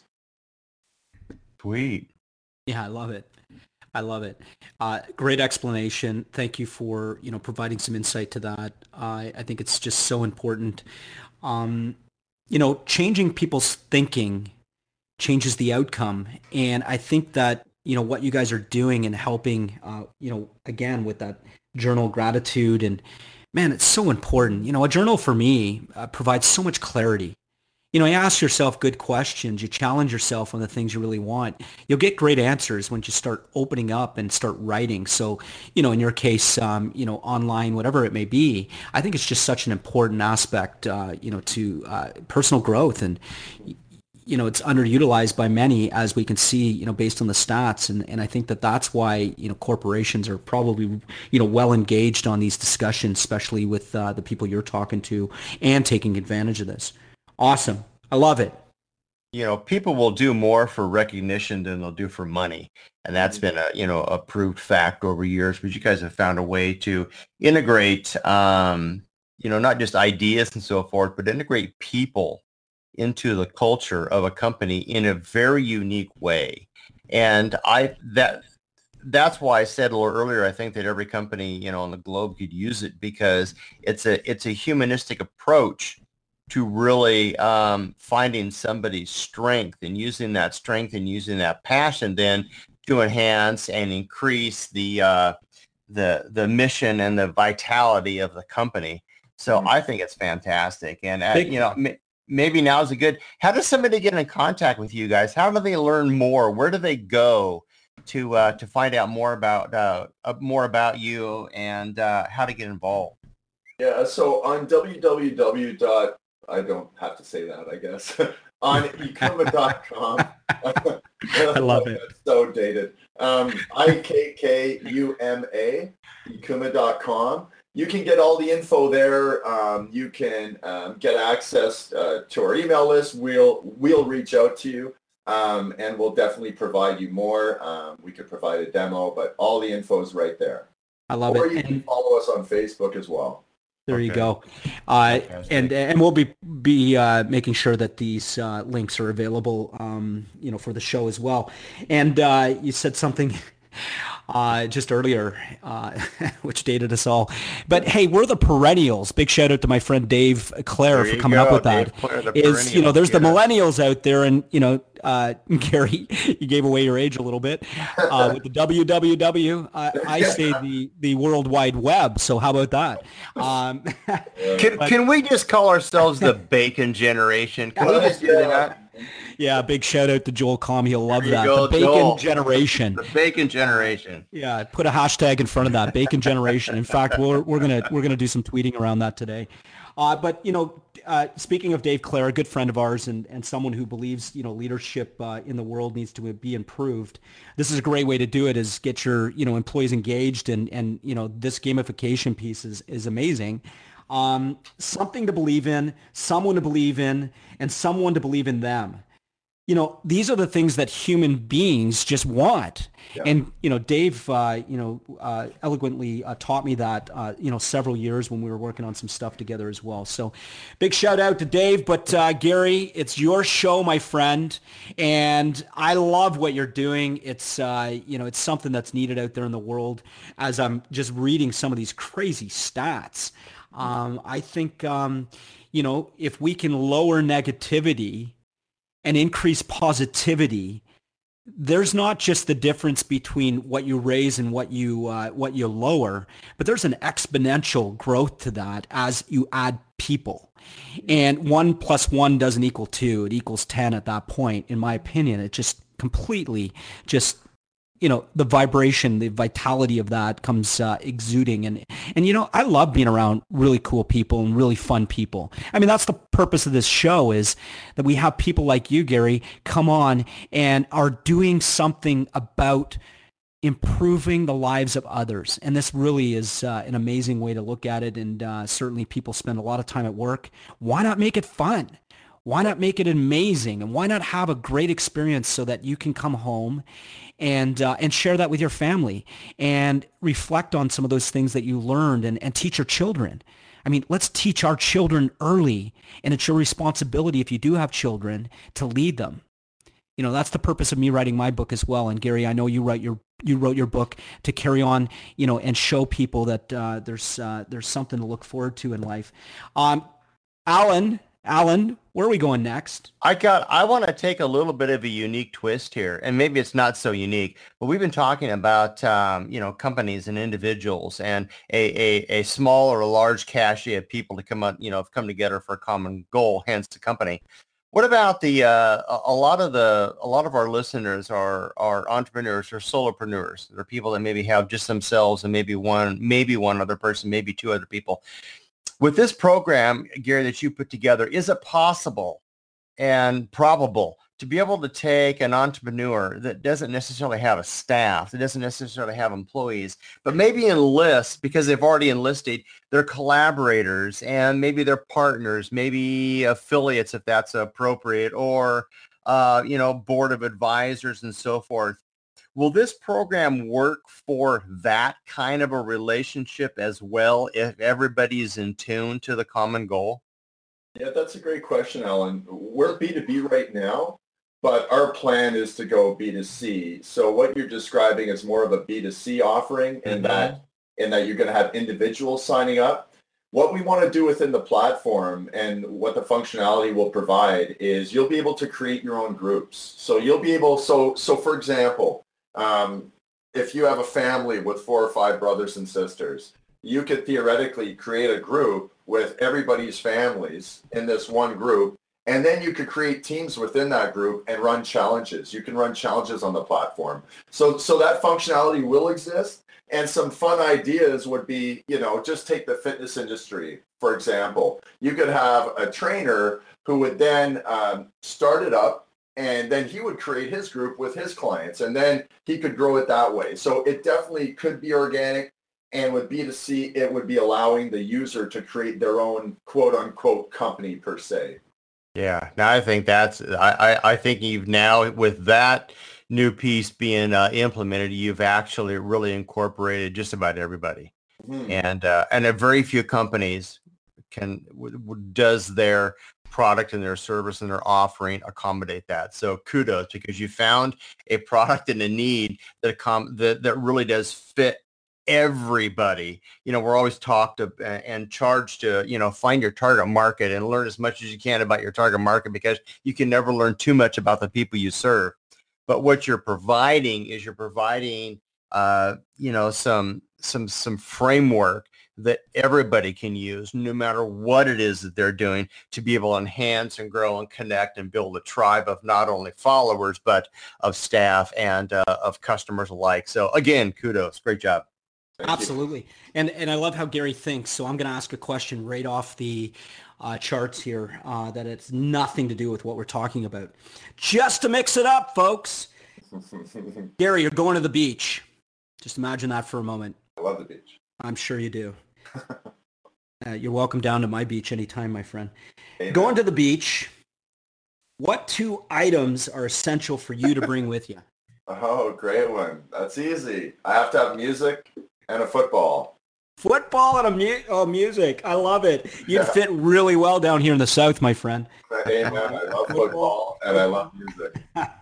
Speaker 11: Sweet.
Speaker 8: Yeah, I love it. I love it. Uh, great explanation. Thank you for, you know, providing some insight to that. I I think it's just so important. Um, you know, changing people's thinking changes the outcome. And I think that, you know, what you guys are doing and helping, uh, you know, again, with that journal gratitude, and man, it's so important. You know, a journal for me uh, provides so much clarity. You know, you ask yourself good questions, you challenge yourself on the things you really want. You'll get great answers when you start opening up and start writing. So, you know, in your case, um, you know, online, whatever it may be, I think it's just such an important aspect, uh, you know, to uh, personal growth. And, you know, it's underutilized by many, as we can see, you know, based on the stats. And, and I think that that's why, you know, corporations are probably, you know, well engaged on these discussions, especially with uh, the people you're talking to and taking advantage of this. Awesome. I love it.
Speaker 9: you know, people will do more for recognition than they'll do for money. And that's been a, you know, a proved fact over years, but you guys have found a way to integrate, um, you know, not just ideas and so forth, but integrate people into the culture of a company in a very unique way. And I, that, that's why I said a little earlier, I think that every company, you know, on the globe could use it, because it's a, it's a humanistic approach to really um, finding somebody's strength and using that strength and using that passion then to enhance and increase the uh, the the mission and the vitality of the company. So mm-hmm. I think it's fantastic. And uh, you know, m- maybe now is a good. How does somebody get in contact with you guys? How do they learn more? Where do they go to uh, to find out more about uh, uh, more about you and uh, how to get involved?
Speaker 10: Yeah. So on w w w dot I don't have to say that, I guess. On ikkuma dot com.
Speaker 8: I love it.
Speaker 10: It's so dated. Um, I K K U M A, ikkuma dot com. You can get all the info there. Um, you can um, get access uh, to our email list. We'll we'll reach out to you, um, and we'll definitely provide you more. Um, we could provide a demo, but all the info is right there.
Speaker 8: I love
Speaker 10: or
Speaker 8: it.
Speaker 10: Or you
Speaker 8: and-
Speaker 10: can follow us on Facebook as well.
Speaker 8: There
Speaker 9: okay.
Speaker 8: you go. Uh, and and we'll be be uh, making sure that these uh, links are available, um, you know, for the show as well. And uh, you said something uh, just earlier, uh, which dated us all. But hey, we're the perennials. Big shout out to my friend Dave Clare
Speaker 9: there
Speaker 8: for coming
Speaker 9: go,
Speaker 8: up with
Speaker 9: Dave
Speaker 8: that.
Speaker 9: Clare,
Speaker 8: Is you know, there's
Speaker 9: yeah.
Speaker 8: the millennials out there, and you know, uh, Gary, you gave away your age a little bit uh, with the W W W. Uh, I say the the World Wide Web. So how about that? Um,
Speaker 9: can but, can we just call ourselves the Bacon Generation? Can we just do that?
Speaker 8: Yeah, big shout out to Joel Com. He'll love that.
Speaker 9: Go,
Speaker 8: the Bacon
Speaker 9: Joel.
Speaker 8: Generation.
Speaker 9: The Bacon Generation.
Speaker 8: Yeah, put a hashtag in front of that, Bacon Generation. In fact, we're we're gonna we're gonna do some tweeting around that today. Uh, but you know, uh, speaking of Dave Clare, a good friend of ours and, and someone who believes you know leadership uh, in the world needs to be improved. This is a great way to do it. Is get your you know employees engaged, and and you know this gamification piece is is amazing. Um, something to believe in, someone to believe in, and someone to believe in them. You know, these are the things that human beings just want. Yeah. And, you know, Dave, uh, you know, uh, eloquently uh, taught me that, uh, you know, several years when we were working on some stuff together as well. So big shout out to Dave. But uh, Gary, it's your show, my friend. And I love what you're doing. It's, uh, you know, it's something that's needed out there in the world. As I'm just reading some of these crazy stats, um, I think, um, you know, if we can lower negativity and increase positivity, there's not just the difference between what you raise and what you uh, what you lower, but there's an exponential growth to that as you add people. And one plus one doesn't equal two; it equals ten at that point. In my opinion, it just completely just. You know, the vibration, the vitality of that comes uh, exuding. And, and, you know, I love being around really cool people and really fun people. I mean, that's the purpose of this show, is that we have people like you, Gary, come on and are doing something about improving the lives of others. And this really is uh, an amazing way to look at it. And uh, certainly people spend a lot of time at work. Why not make it fun? Why not make it amazing? And why not have a great experience so that you can come home and uh, and share that with your family and reflect on some of those things that you learned and, and teach your children. I mean, let's teach our children early, and it's your responsibility, if you do have children, to lead them. You know, that's the purpose of me writing my book as well. And Gary, I know you write your you wrote your book to carry on, you know, and show people that uh, there's uh, there's something to look forward to in life. Um, Alan. Alan, where are we going next?
Speaker 9: I got. I want to take a little bit of a unique twist here, and maybe it's not so unique, but we've been talking about, um, you know, companies and individuals and a, a, a small or a large cachet of people to come on, you know, come together for a common goal, hence the company. What about the, uh, a, a lot of the, a lot of our listeners are, are entrepreneurs or solopreneurs. They're people that maybe have just themselves and maybe one, maybe one other person, maybe two other people. With this program, Gary, that you put together, is it possible and probable to be able to take an entrepreneur that doesn't necessarily have a staff, that doesn't necessarily have employees, but maybe enlist, because they've already enlisted, their collaborators and maybe their partners, maybe affiliates if that's appropriate, or uh, you know, board of advisors and so forth. Will this program work for that kind of a relationship as well if everybody's in tune to the common goal?
Speaker 10: Yeah, that's a great question, Alan. We're B two B right now, but our plan is to go B two C. So what you're describing is more of a B two C offering in mm-hmm. that in that you're going to have individuals signing up. What we want to do within the platform and what the functionality will provide is you'll be able to create your own groups. So you'll be able, so so for example, um, if you have a family with four or five brothers and sisters, you could theoretically create a group with everybody's families in this one group, and then you could create teams within that group and run challenges. You can run challenges on the platform. So, so that functionality will exist. And some fun ideas would be, you know, just take the fitness industry, for example. You could have a trainer who would then um, start it up, and then he would create his group with his clients, and then he could grow it that way. So it definitely could be organic. And with B two C, it would be allowing the user to create their own quote unquote company per se.
Speaker 9: Yeah, now I think that's, I, I, I think you've now, with that new piece being uh, implemented, you've actually really incorporated just about everybody. Mm-hmm. And uh, and a very few companies can, w- w- does their product and their service and their offering accommodate that. So kudos, because you found a product and a need that, com- that, that really does fit everybody. You know, we're always talked to and charged to, you know, find your target market and learn as much as you can about your target market, because you can never learn too much about the people you serve. But what you're providing is you're providing, uh, you know, some some some framework that everybody can use, no matter what it is that they're doing, to be able to enhance and grow and connect and build a tribe of not only followers, but of staff and uh, of customers alike. So again, kudos. Great job.
Speaker 8: Thank Absolutely. You. And and I love how Gary thinks. So I'm going to ask a question right off the uh, charts here uh, that it's nothing to do with what we're talking about. Just to mix it up, folks. Gary, you're going to the beach. Just imagine that for a moment.
Speaker 10: I love the beach.
Speaker 8: I'm sure you do. uh, you're welcome down to my beach anytime, my friend. Amen. Going to the beach, what two items are essential for you to bring with you?
Speaker 10: Oh, great one. That's easy. I have to have music and a football.
Speaker 8: Football and a mu- oh, music. I love it. You'd yeah. fit really well down here in the South, my friend.
Speaker 10: Amen. I love football and I love music.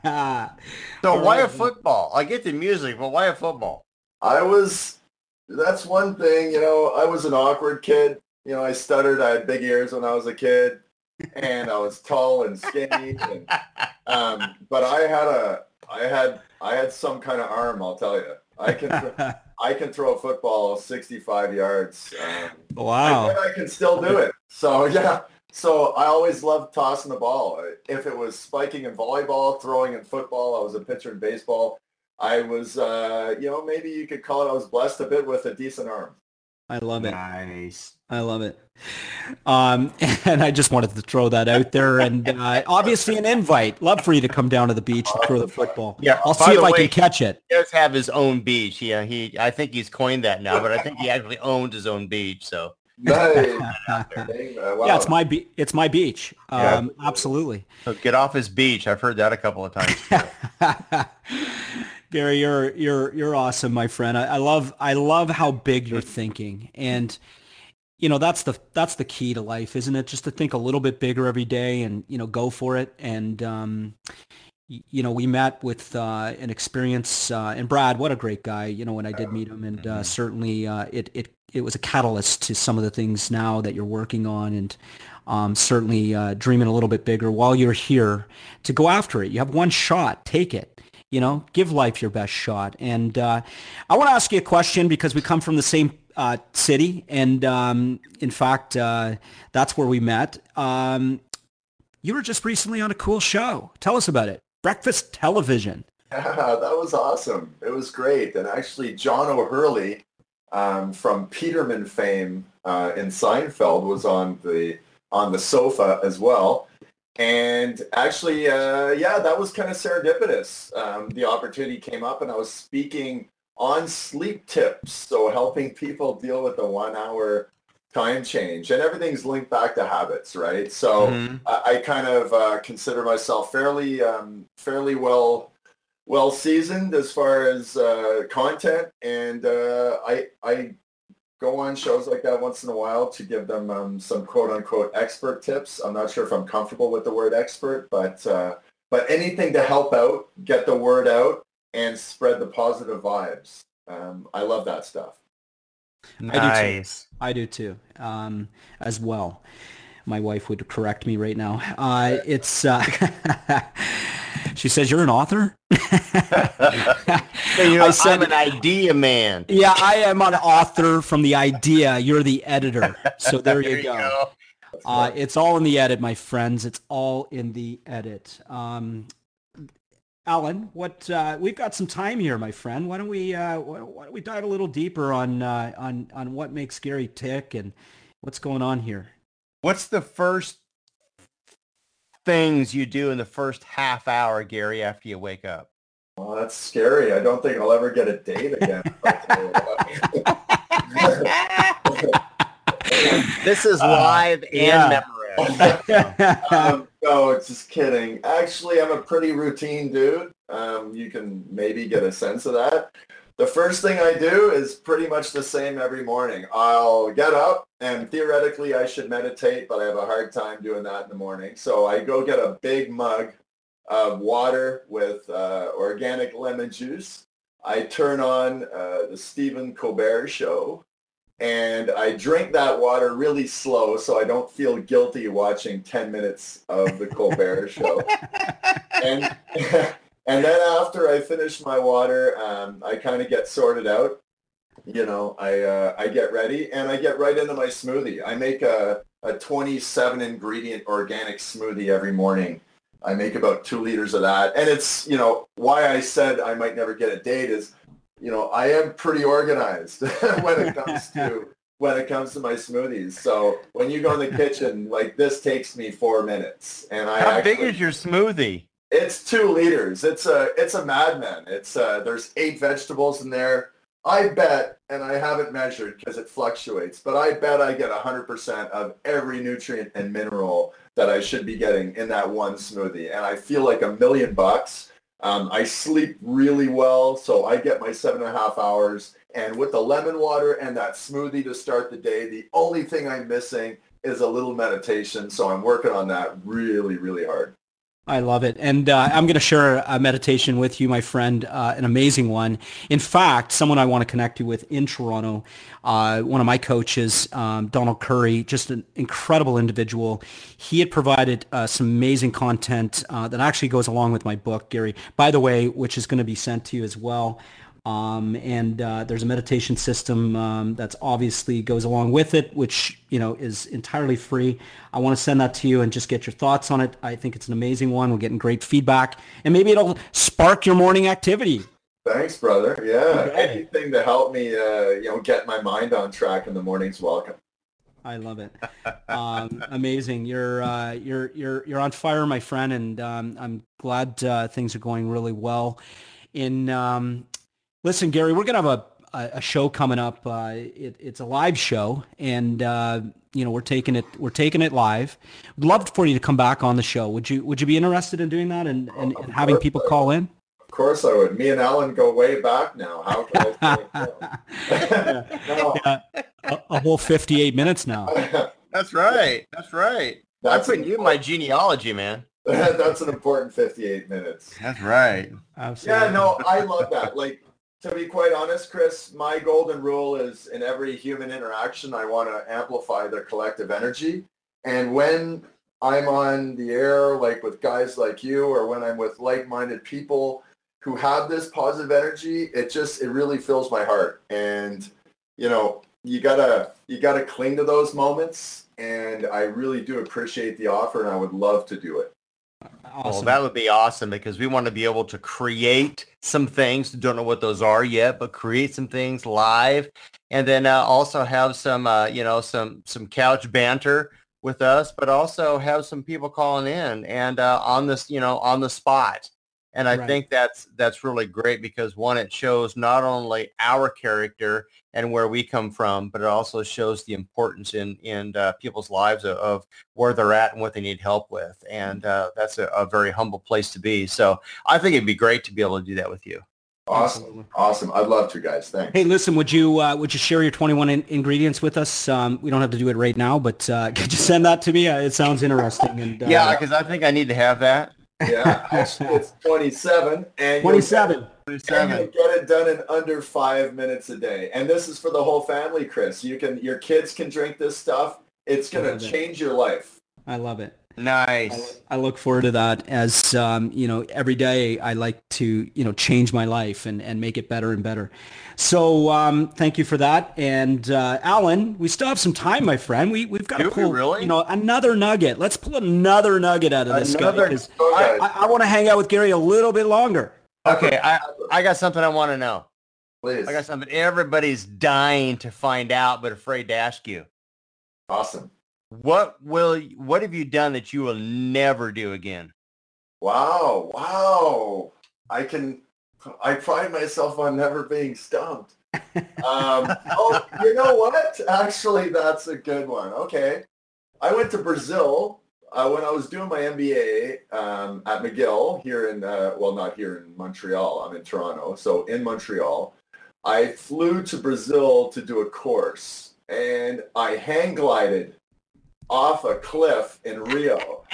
Speaker 9: So why a football? I get the music, but why a football?
Speaker 10: I was, that's one thing, you know, I was an awkward kid. You know, I stuttered. I had big ears when I was a kid, and I was tall and skinny. And, um, but I had a, I had, I had some kind of arm. I'll tell you. I can, I can throw a football sixty-five yards. Um,
Speaker 8: wow.
Speaker 10: I, I can still do it. So yeah. So I always loved tossing the ball. If it was spiking in volleyball, throwing in football, I was a pitcher in baseball. I was, uh, you know, maybe you could call it, I was blessed a bit with a decent arm.
Speaker 8: I love it.
Speaker 9: Nice.
Speaker 8: I love it. Um, and I just wanted to throw that out there. And uh, obviously an invite. Love for you to come down to the beach and throw the football. Yeah, I'll see if way, I can catch it.
Speaker 9: He does have his own beach. Yeah, he. I think he's coined that now, but I think he actually owns his own beach. So.
Speaker 10: Nice. Wow.
Speaker 8: Yeah, it's my be- it's my beach. Um, yeah. Absolutely.
Speaker 9: So get off his beach. I've heard that a couple of times.
Speaker 8: Gary, you're you're you're awesome, my friend. I, I love I love how big you're thinking, and you know that's the that's the key to life, isn't it? Just to think a little bit bigger every day, and you know go for it. And um, you know we met with uh, an experience, uh, and Brad, what a great guy. You know when I did meet him, and uh, certainly uh, it it it was a catalyst to some of the things now that you're working on, and um, certainly uh, dreaming a little bit bigger while you're here to go after it. You have one shot, take it. You know, give life your best shot. And uh, I want to ask you a question because we come from the same uh, city. And um, in fact, uh, that's where we met. Um, you were just recently on a cool show. Tell us about it. Breakfast Television.
Speaker 10: Yeah, that was awesome. It was great. And actually, John O'Hurley um, from Peterman fame uh, in Seinfeld was on the on the sofa as well. And actually, uh, yeah, that was kind of serendipitous. Um, the opportunity came up and I was speaking on sleep tips, so helping people deal with the one-hour time change, and everything's linked back to habits, right? So mm-hmm. I, I kind of uh, consider myself fairly, um, fairly well, well seasoned as far as uh, content, and uh, I, I go on shows like that once in a while to give them um, some quote unquote expert tips. I'm not sure if I'm comfortable with the word expert, but uh, but anything to help out, get the word out, and spread the positive vibes. Um, I love that stuff.
Speaker 8: Nice. I do too, I do too um, as well. My wife would correct me right now. Uh, it's uh, she says, "You're an author?"
Speaker 9: So, you know, I said, I'm an idea man.
Speaker 8: Yeah, I am an author from the idea. You're the editor. So there, there you go. go. Uh, it's all in the edit, my friends. It's all in the edit. Um, Alan, what uh, we've got some time here, my friend. Why don't we uh, why don't we dive a little deeper on uh, on on what makes Gary tick and what's going on here?
Speaker 9: What's the first things you do in the first half hour, Gary, after you wake up?
Speaker 10: Well, that's scary. I don't think I'll ever get a date again.
Speaker 9: This is live uh, and
Speaker 8: yeah.
Speaker 10: memorized. um, no, just kidding. Actually, I'm a pretty routine dude. Um, you can maybe get a sense of that. The first thing I do is pretty much the same every morning. I'll get up, and theoretically I should meditate, but I have a hard time doing that in the morning. So I go get a big mug of water with uh, organic lemon juice. I turn on uh, the Stephen Colbert Show, and I drink that water really slow so I don't feel guilty watching ten minutes of the Colbert Show. And and then after I finish my water, um, I kind of get sorted out. You know, I uh, I get ready, and I get right into my smoothie. I make a, a twenty-seven ingredient organic smoothie every morning. I make about two liters of that. And it's, you know, why I said I might never get a date is, you know, I am pretty organized when it comes to when it comes to my smoothies. So when you go in the kitchen, like this takes me four minutes. And I
Speaker 9: How
Speaker 10: actually,
Speaker 9: big is your smoothie?
Speaker 10: It's two liters. It's a it's a madman. It's uh there's eight vegetables in there. I bet, and I haven't measured because it fluctuates, but I bet I get one hundred percent of every nutrient and mineral that I should be getting in that one smoothie. And I feel like a million bucks. Um, I sleep really well, so I get my seven and a half hours. And with the lemon water and that smoothie to start the day, the only thing I'm missing is a little meditation. So I'm working on that really, really hard.
Speaker 8: I love it. And uh, I'm going to share a meditation with you, my friend, uh, an amazing one. In fact, someone I want to connect you with in Toronto, uh, one of my coaches, um, Donald Curry, just an incredible individual. He had provided uh, some amazing content uh, that actually goes along with my book, Gary, by the way, which is going to be sent to you as well. Um, and uh, there's a meditation system um, that's obviously goes along with it, which, you know, is entirely free. I want to send that to you and just get your thoughts on it. I think it's an amazing one. We're getting great feedback, and maybe it'll spark your morning activity.
Speaker 10: Thanks, brother. Yeah, okay. Anything to help me, uh, you know, get my mind on track in the morning's welcome.
Speaker 8: I love it. Um, amazing. You're uh, you're you're you're on fire, my friend, and um, I'm glad uh, things are going really well. In um, Listen, Gary, we're going to have a, a show coming up. Uh, it, it's a live show, and uh, you know we're taking it we're taking it live. We'd love for you to come back on the show. Would you Would you be interested in doing that and, and, and having people call in?
Speaker 10: Of course, I would. Me and Alan go way back now. How can I say
Speaker 8: no? Yeah, a, a whole fifty-eight minutes now.
Speaker 9: That's right. That's right. That's I'm putting you in my genealogy, man.
Speaker 10: That's an important fifty-eight minutes.
Speaker 9: That's right.
Speaker 8: Absolutely.
Speaker 10: Yeah, no, I love that. Like, to be quite honest, Chris, my golden rule is in every human interaction, I want to amplify their collective energy. And when I'm on the air, like with guys like you, or when I'm with like-minded people who have this positive energy, it just, it really fills my heart. And, you know, you gotta, you gotta cling to those moments. And I really do appreciate the offer, and I would love to do it.
Speaker 9: Awesome. Well, that would be awesome because we want to be able to create some things. Don't know what those are yet, but create some things live, and then uh, also have some, uh, you know, some some couch banter with us, but also have some people calling in and uh, on this, you know, on the spot. And I
Speaker 8: Right.
Speaker 9: think that's that's really great because one, it shows not only our character and where we come from, but it also shows the importance in in uh, people's lives of, of where they're at and what they need help with. And uh, that's a, a very humble place to be. So I think it'd be great to be able to do that with you.
Speaker 10: Awesome.
Speaker 8: Absolutely.
Speaker 10: Awesome. I'd love to, guys. Thanks.
Speaker 8: Hey, listen, would you uh, would you share your twenty-one in- ingredients with us? Um, we don't have to do it right now, but uh, could you send that to me? Uh, it sounds interesting. And uh,
Speaker 9: Yeah, because I think I need to have that.
Speaker 10: Yeah, actually it's twenty-seven. And
Speaker 8: twenty-seven.
Speaker 10: You'll,
Speaker 9: twenty-seven.
Speaker 10: and you'll get it done in under five minutes a day. And this is for the whole family, Chris. You can, your kids can drink this stuff. It's going to change your life.
Speaker 8: I love it.
Speaker 9: Nice.
Speaker 8: I look forward to that as, um, you know, every day I like to, you know, change my life and, and make it better and better. So um, thank you for that. And uh, Alan, we still have some time, my friend. We, we've got
Speaker 9: Do
Speaker 8: to
Speaker 9: we
Speaker 8: pull,
Speaker 9: really?
Speaker 8: you know, another nugget. Let's pull another nugget out of this guy
Speaker 9: Another-
Speaker 8: because
Speaker 10: Okay.
Speaker 8: I, I want to hang out with Gary a little bit longer.
Speaker 9: Okay, I, I got something I want to know.
Speaker 10: Please.
Speaker 9: I got something everybody's dying to find out but afraid to ask you.
Speaker 10: Awesome.
Speaker 9: What will what have you done that you will never do again?
Speaker 10: Wow. Wow. I can, I pride myself on never being stumped. Um, oh, you know what? Actually, that's a good one. Okay. I went to Brazil uh, when I was doing my M B A um, at McGill here in, uh, well, not here in Montreal. I'm in Toronto. So in Montreal, I flew to Brazil to do a course, and I hang glided off a cliff in Rio.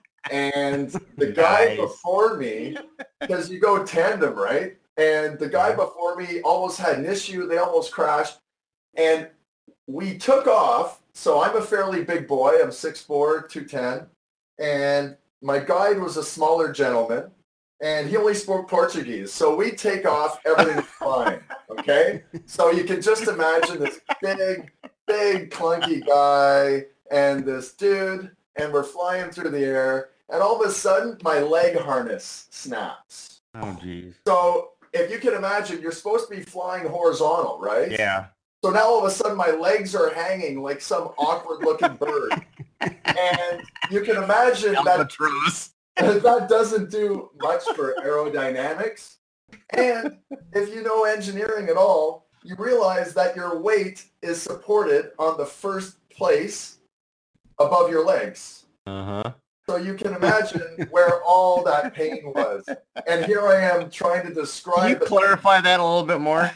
Speaker 10: And the guy
Speaker 9: Nice.
Speaker 10: before me, because you go tandem, right? And the guy before me almost had an issue. They almost crashed. And we took off. So I'm a fairly big boy. I'm six foot four, two ten. And my guide was a smaller gentleman. And he only spoke Portuguese. So we take off, everything's fine. Okay? So you can just imagine this big, big, clunky guy and this dude, and we're flying through the air, and all of a sudden, my leg harness snaps.
Speaker 9: Oh, geez.
Speaker 10: So if you can imagine, you're supposed to be flying horizontal, right?
Speaker 9: Yeah.
Speaker 10: So now all of a sudden, my legs are hanging like some awkward-looking bird. And you can imagine that
Speaker 9: Albatross.
Speaker 10: that doesn't do much for aerodynamics. And if you know engineering at all, you realize that your weight is supported on the first place above your legs.
Speaker 9: Uh-huh.
Speaker 10: So you can imagine where all that pain was. And here I am trying to
Speaker 9: Can you
Speaker 10: describe it.
Speaker 9: clarify that a little bit more?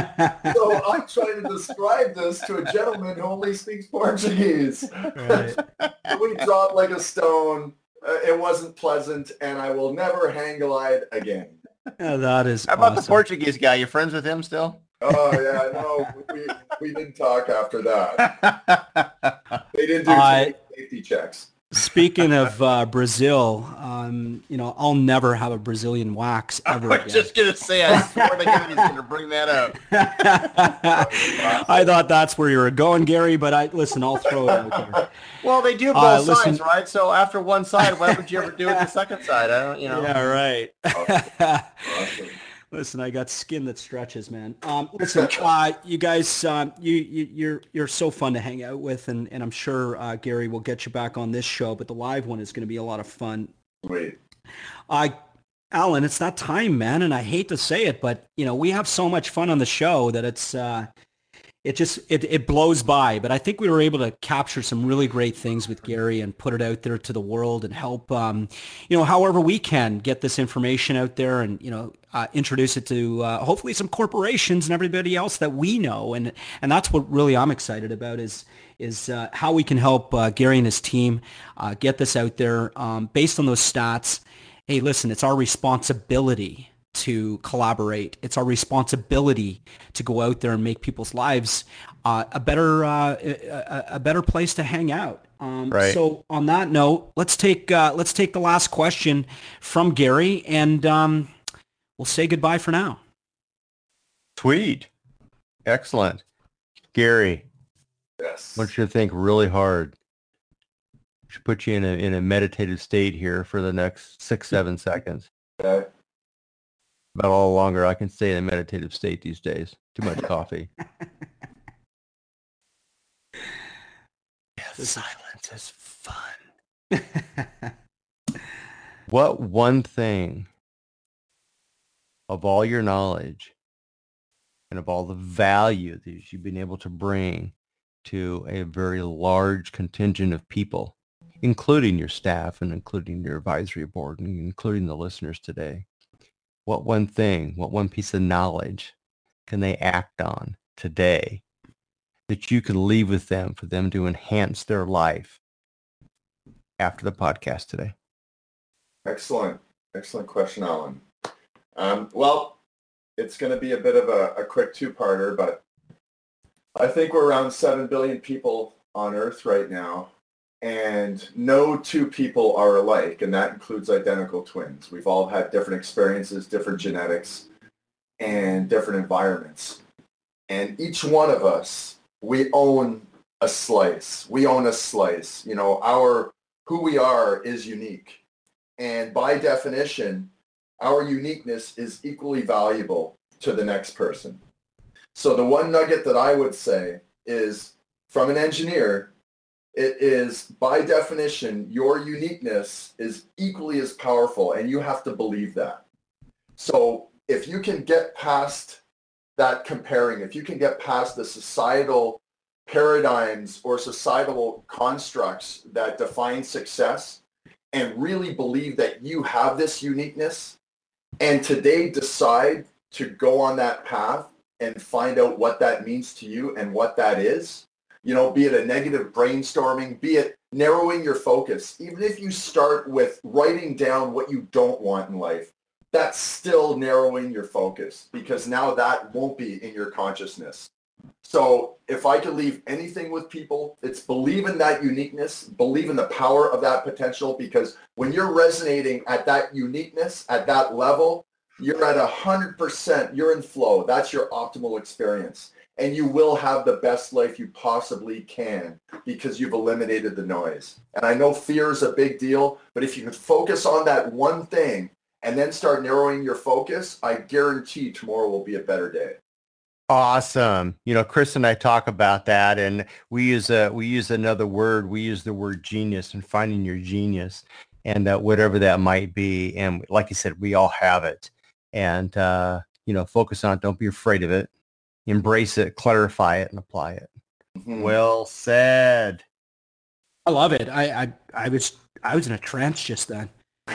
Speaker 10: So I'm trying to describe this to a gentleman who only speaks Portuguese.
Speaker 8: Right.
Speaker 10: We dropped like a stone. Uh, it wasn't pleasant, and I will never hang glide again.
Speaker 8: Yeah, that is
Speaker 9: How about the
Speaker 8: awesome.
Speaker 9: Portuguese guy? You friends with him still?
Speaker 10: Oh, yeah, no, we, we didn't talk after that. They didn't do
Speaker 8: I-
Speaker 10: safety checks.
Speaker 8: Speaking of uh, Brazil, um, you know, I'll never have a Brazilian wax ever
Speaker 9: I
Speaker 8: again.
Speaker 9: was just going to say, I swear to God he's going to bring that up.
Speaker 8: I thought that's where you were going, Gary, but I listen, I'll throw it out there.
Speaker 9: Well, they do both
Speaker 8: Uh,
Speaker 9: sides,
Speaker 8: listen-
Speaker 9: right? So after one side, why would you ever do it the second side? I don't, you know.
Speaker 8: Yeah, right.
Speaker 10: Awesome.
Speaker 8: Listen, I got skin that stretches, man. Um, listen, uh, you guys, um, you, you you're you're so fun to hang out with, and, and I'm sure uh, Gary will get you back on this show, but the live one is going to be a lot of fun.
Speaker 10: Wait.
Speaker 8: Uh, Alan, it's that time, man, and I hate to say it, but you know we have so much fun on the show that it's uh, it just it, it blows by. But I think we were able to capture some really great things with Gary and put it out there to the world and help, um, you know, however we can get this information out there and you know uh, introduce it to uh, hopefully some corporations and everybody else that we know. And and that's what really I'm excited about is is uh, how we can help uh, Gary and his team uh, get this out there um, based on those stats. Hey, listen, it's our responsibility to collaborate. It's our responsibility to go out there and make people's lives uh, a better uh, a, a better place to hang out. Um,
Speaker 9: Right.
Speaker 8: So on that note, let's take uh, let's take the last question from Gary, and um, we'll say goodbye for now.
Speaker 9: Sweet. Excellent. Gary,
Speaker 10: Yes.
Speaker 9: I want you to think really hard. Should put you in a in a meditative state here for the next six, seven seconds.
Speaker 10: Okay.
Speaker 9: About all longer I can stay in a meditative state these days. Too much coffee. Yeah, silence is fun. What one thing of all your knowledge and of all the value that you've been able to bring to a very large contingent of people, including your staff and including your advisory board and including the listeners today, what one thing, what one piece of knowledge can they act on today that you can leave with them for them to enhance their life after the podcast today?
Speaker 10: Excellent. Excellent question, Alan. Um, well, it's going to be a bit of a, a quick two-parter, but I think we're around seven billion people on Earth right now, and no two people are alike, and that includes identical twins. We've all had different experiences, different genetics, and different environments. And each one of us, we own a slice. We own a slice. You know, our who we are is unique. And by definition, our uniqueness is equally valuable to the next person. So the one nugget that I would say is, from an engineer, it is, by definition, your uniqueness is equally as powerful, and you have to believe that. So if you can get past that comparing, if you can get past the societal paradigms or societal constructs that define success and really believe that you have this uniqueness, and today decide to go on that path and find out what that means to you and what that is, you know, be it a negative brainstorming, be it narrowing your focus. Even if you start with writing down what you don't want in life, that's still narrowing your focus, because now that won't be in your consciousness. So if I could leave anything with people, it's believe in that uniqueness, believe in the power of that potential, because when you're resonating at that uniqueness, at that level, you're at one hundred percent, you're in flow. That's your optimal experience. And you will have the best life you possibly can because you've eliminated the noise. And I know fear is a big deal, but if you can focus on that one thing and then start narrowing your focus, I guarantee tomorrow will be a better day.
Speaker 9: Awesome. You know, Chris and I talk about that, and we use a we use another word. We use the word genius, and finding your genius, and uh, whatever that might be. And like you said, we all have it. And uh, you know, focus on it. Don't be afraid of it. Embrace it, clarify it, and apply it. Mm-hmm. Well said.
Speaker 8: I love it. I, I I was I was in a trance just then.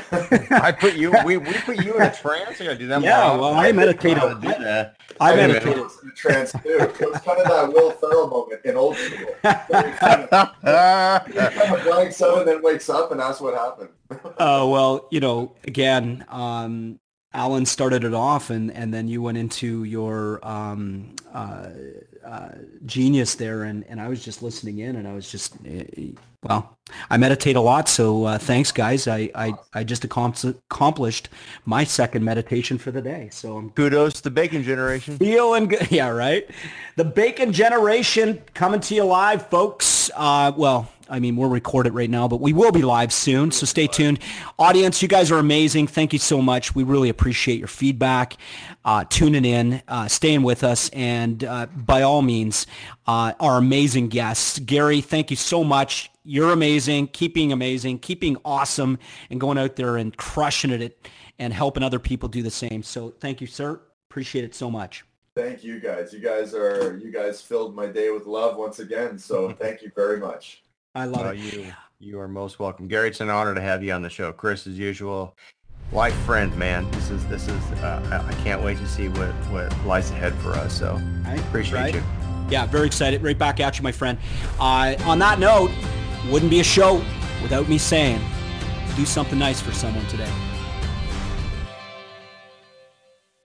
Speaker 9: I put you. We, we put you in a trance. I gotta do that.
Speaker 8: Yeah, well, I meditate. I,
Speaker 9: do that.
Speaker 8: I, I
Speaker 10: meditate in a trance too. It was kind of that Will Ferrell moment in Old School. He kind of, kind of blanks out and then wakes up, and that's what happened.
Speaker 8: Oh uh, well, you know, again, um, Alan started it off, and, and then you went into your um, uh, uh, genius there, and, and I was just listening in, and I was just, uh, well, I meditate a lot, so uh, thanks, guys. I, I, I just accomplished my second meditation for the day, so I'm
Speaker 9: kudos to the Bacon Generation.
Speaker 8: Feeling good, yeah, right. The Bacon Generation coming to you live, folks. Uh, well. I mean, we're recorded right now, but we will be live soon, so stay tuned. Audience, you guys are amazing. Thank you so much. We really appreciate your feedback, uh, tuning in, uh, staying with us, and uh, by all means, uh, our amazing guests. Gary, thank you so much. You're amazing, keeping amazing, keeping awesome, and going out there and crushing it and helping other people do the same. So thank you, sir. Appreciate it so much.
Speaker 10: Thank you, guys. You guys are, you guys filled my day with love once again, so thank you very much.
Speaker 8: I love
Speaker 9: well,
Speaker 8: it.
Speaker 9: You, you are most welcome. Gary, it's an honor to have you on the show. Chris, as usual, life friend, man. This is, this is, uh, I can't wait to see what, what lies ahead for us. So I appreciate right. you.
Speaker 8: Yeah, very excited. Right back at you, my friend. Uh, on that note, wouldn't be a show without me saying, do something nice for someone today.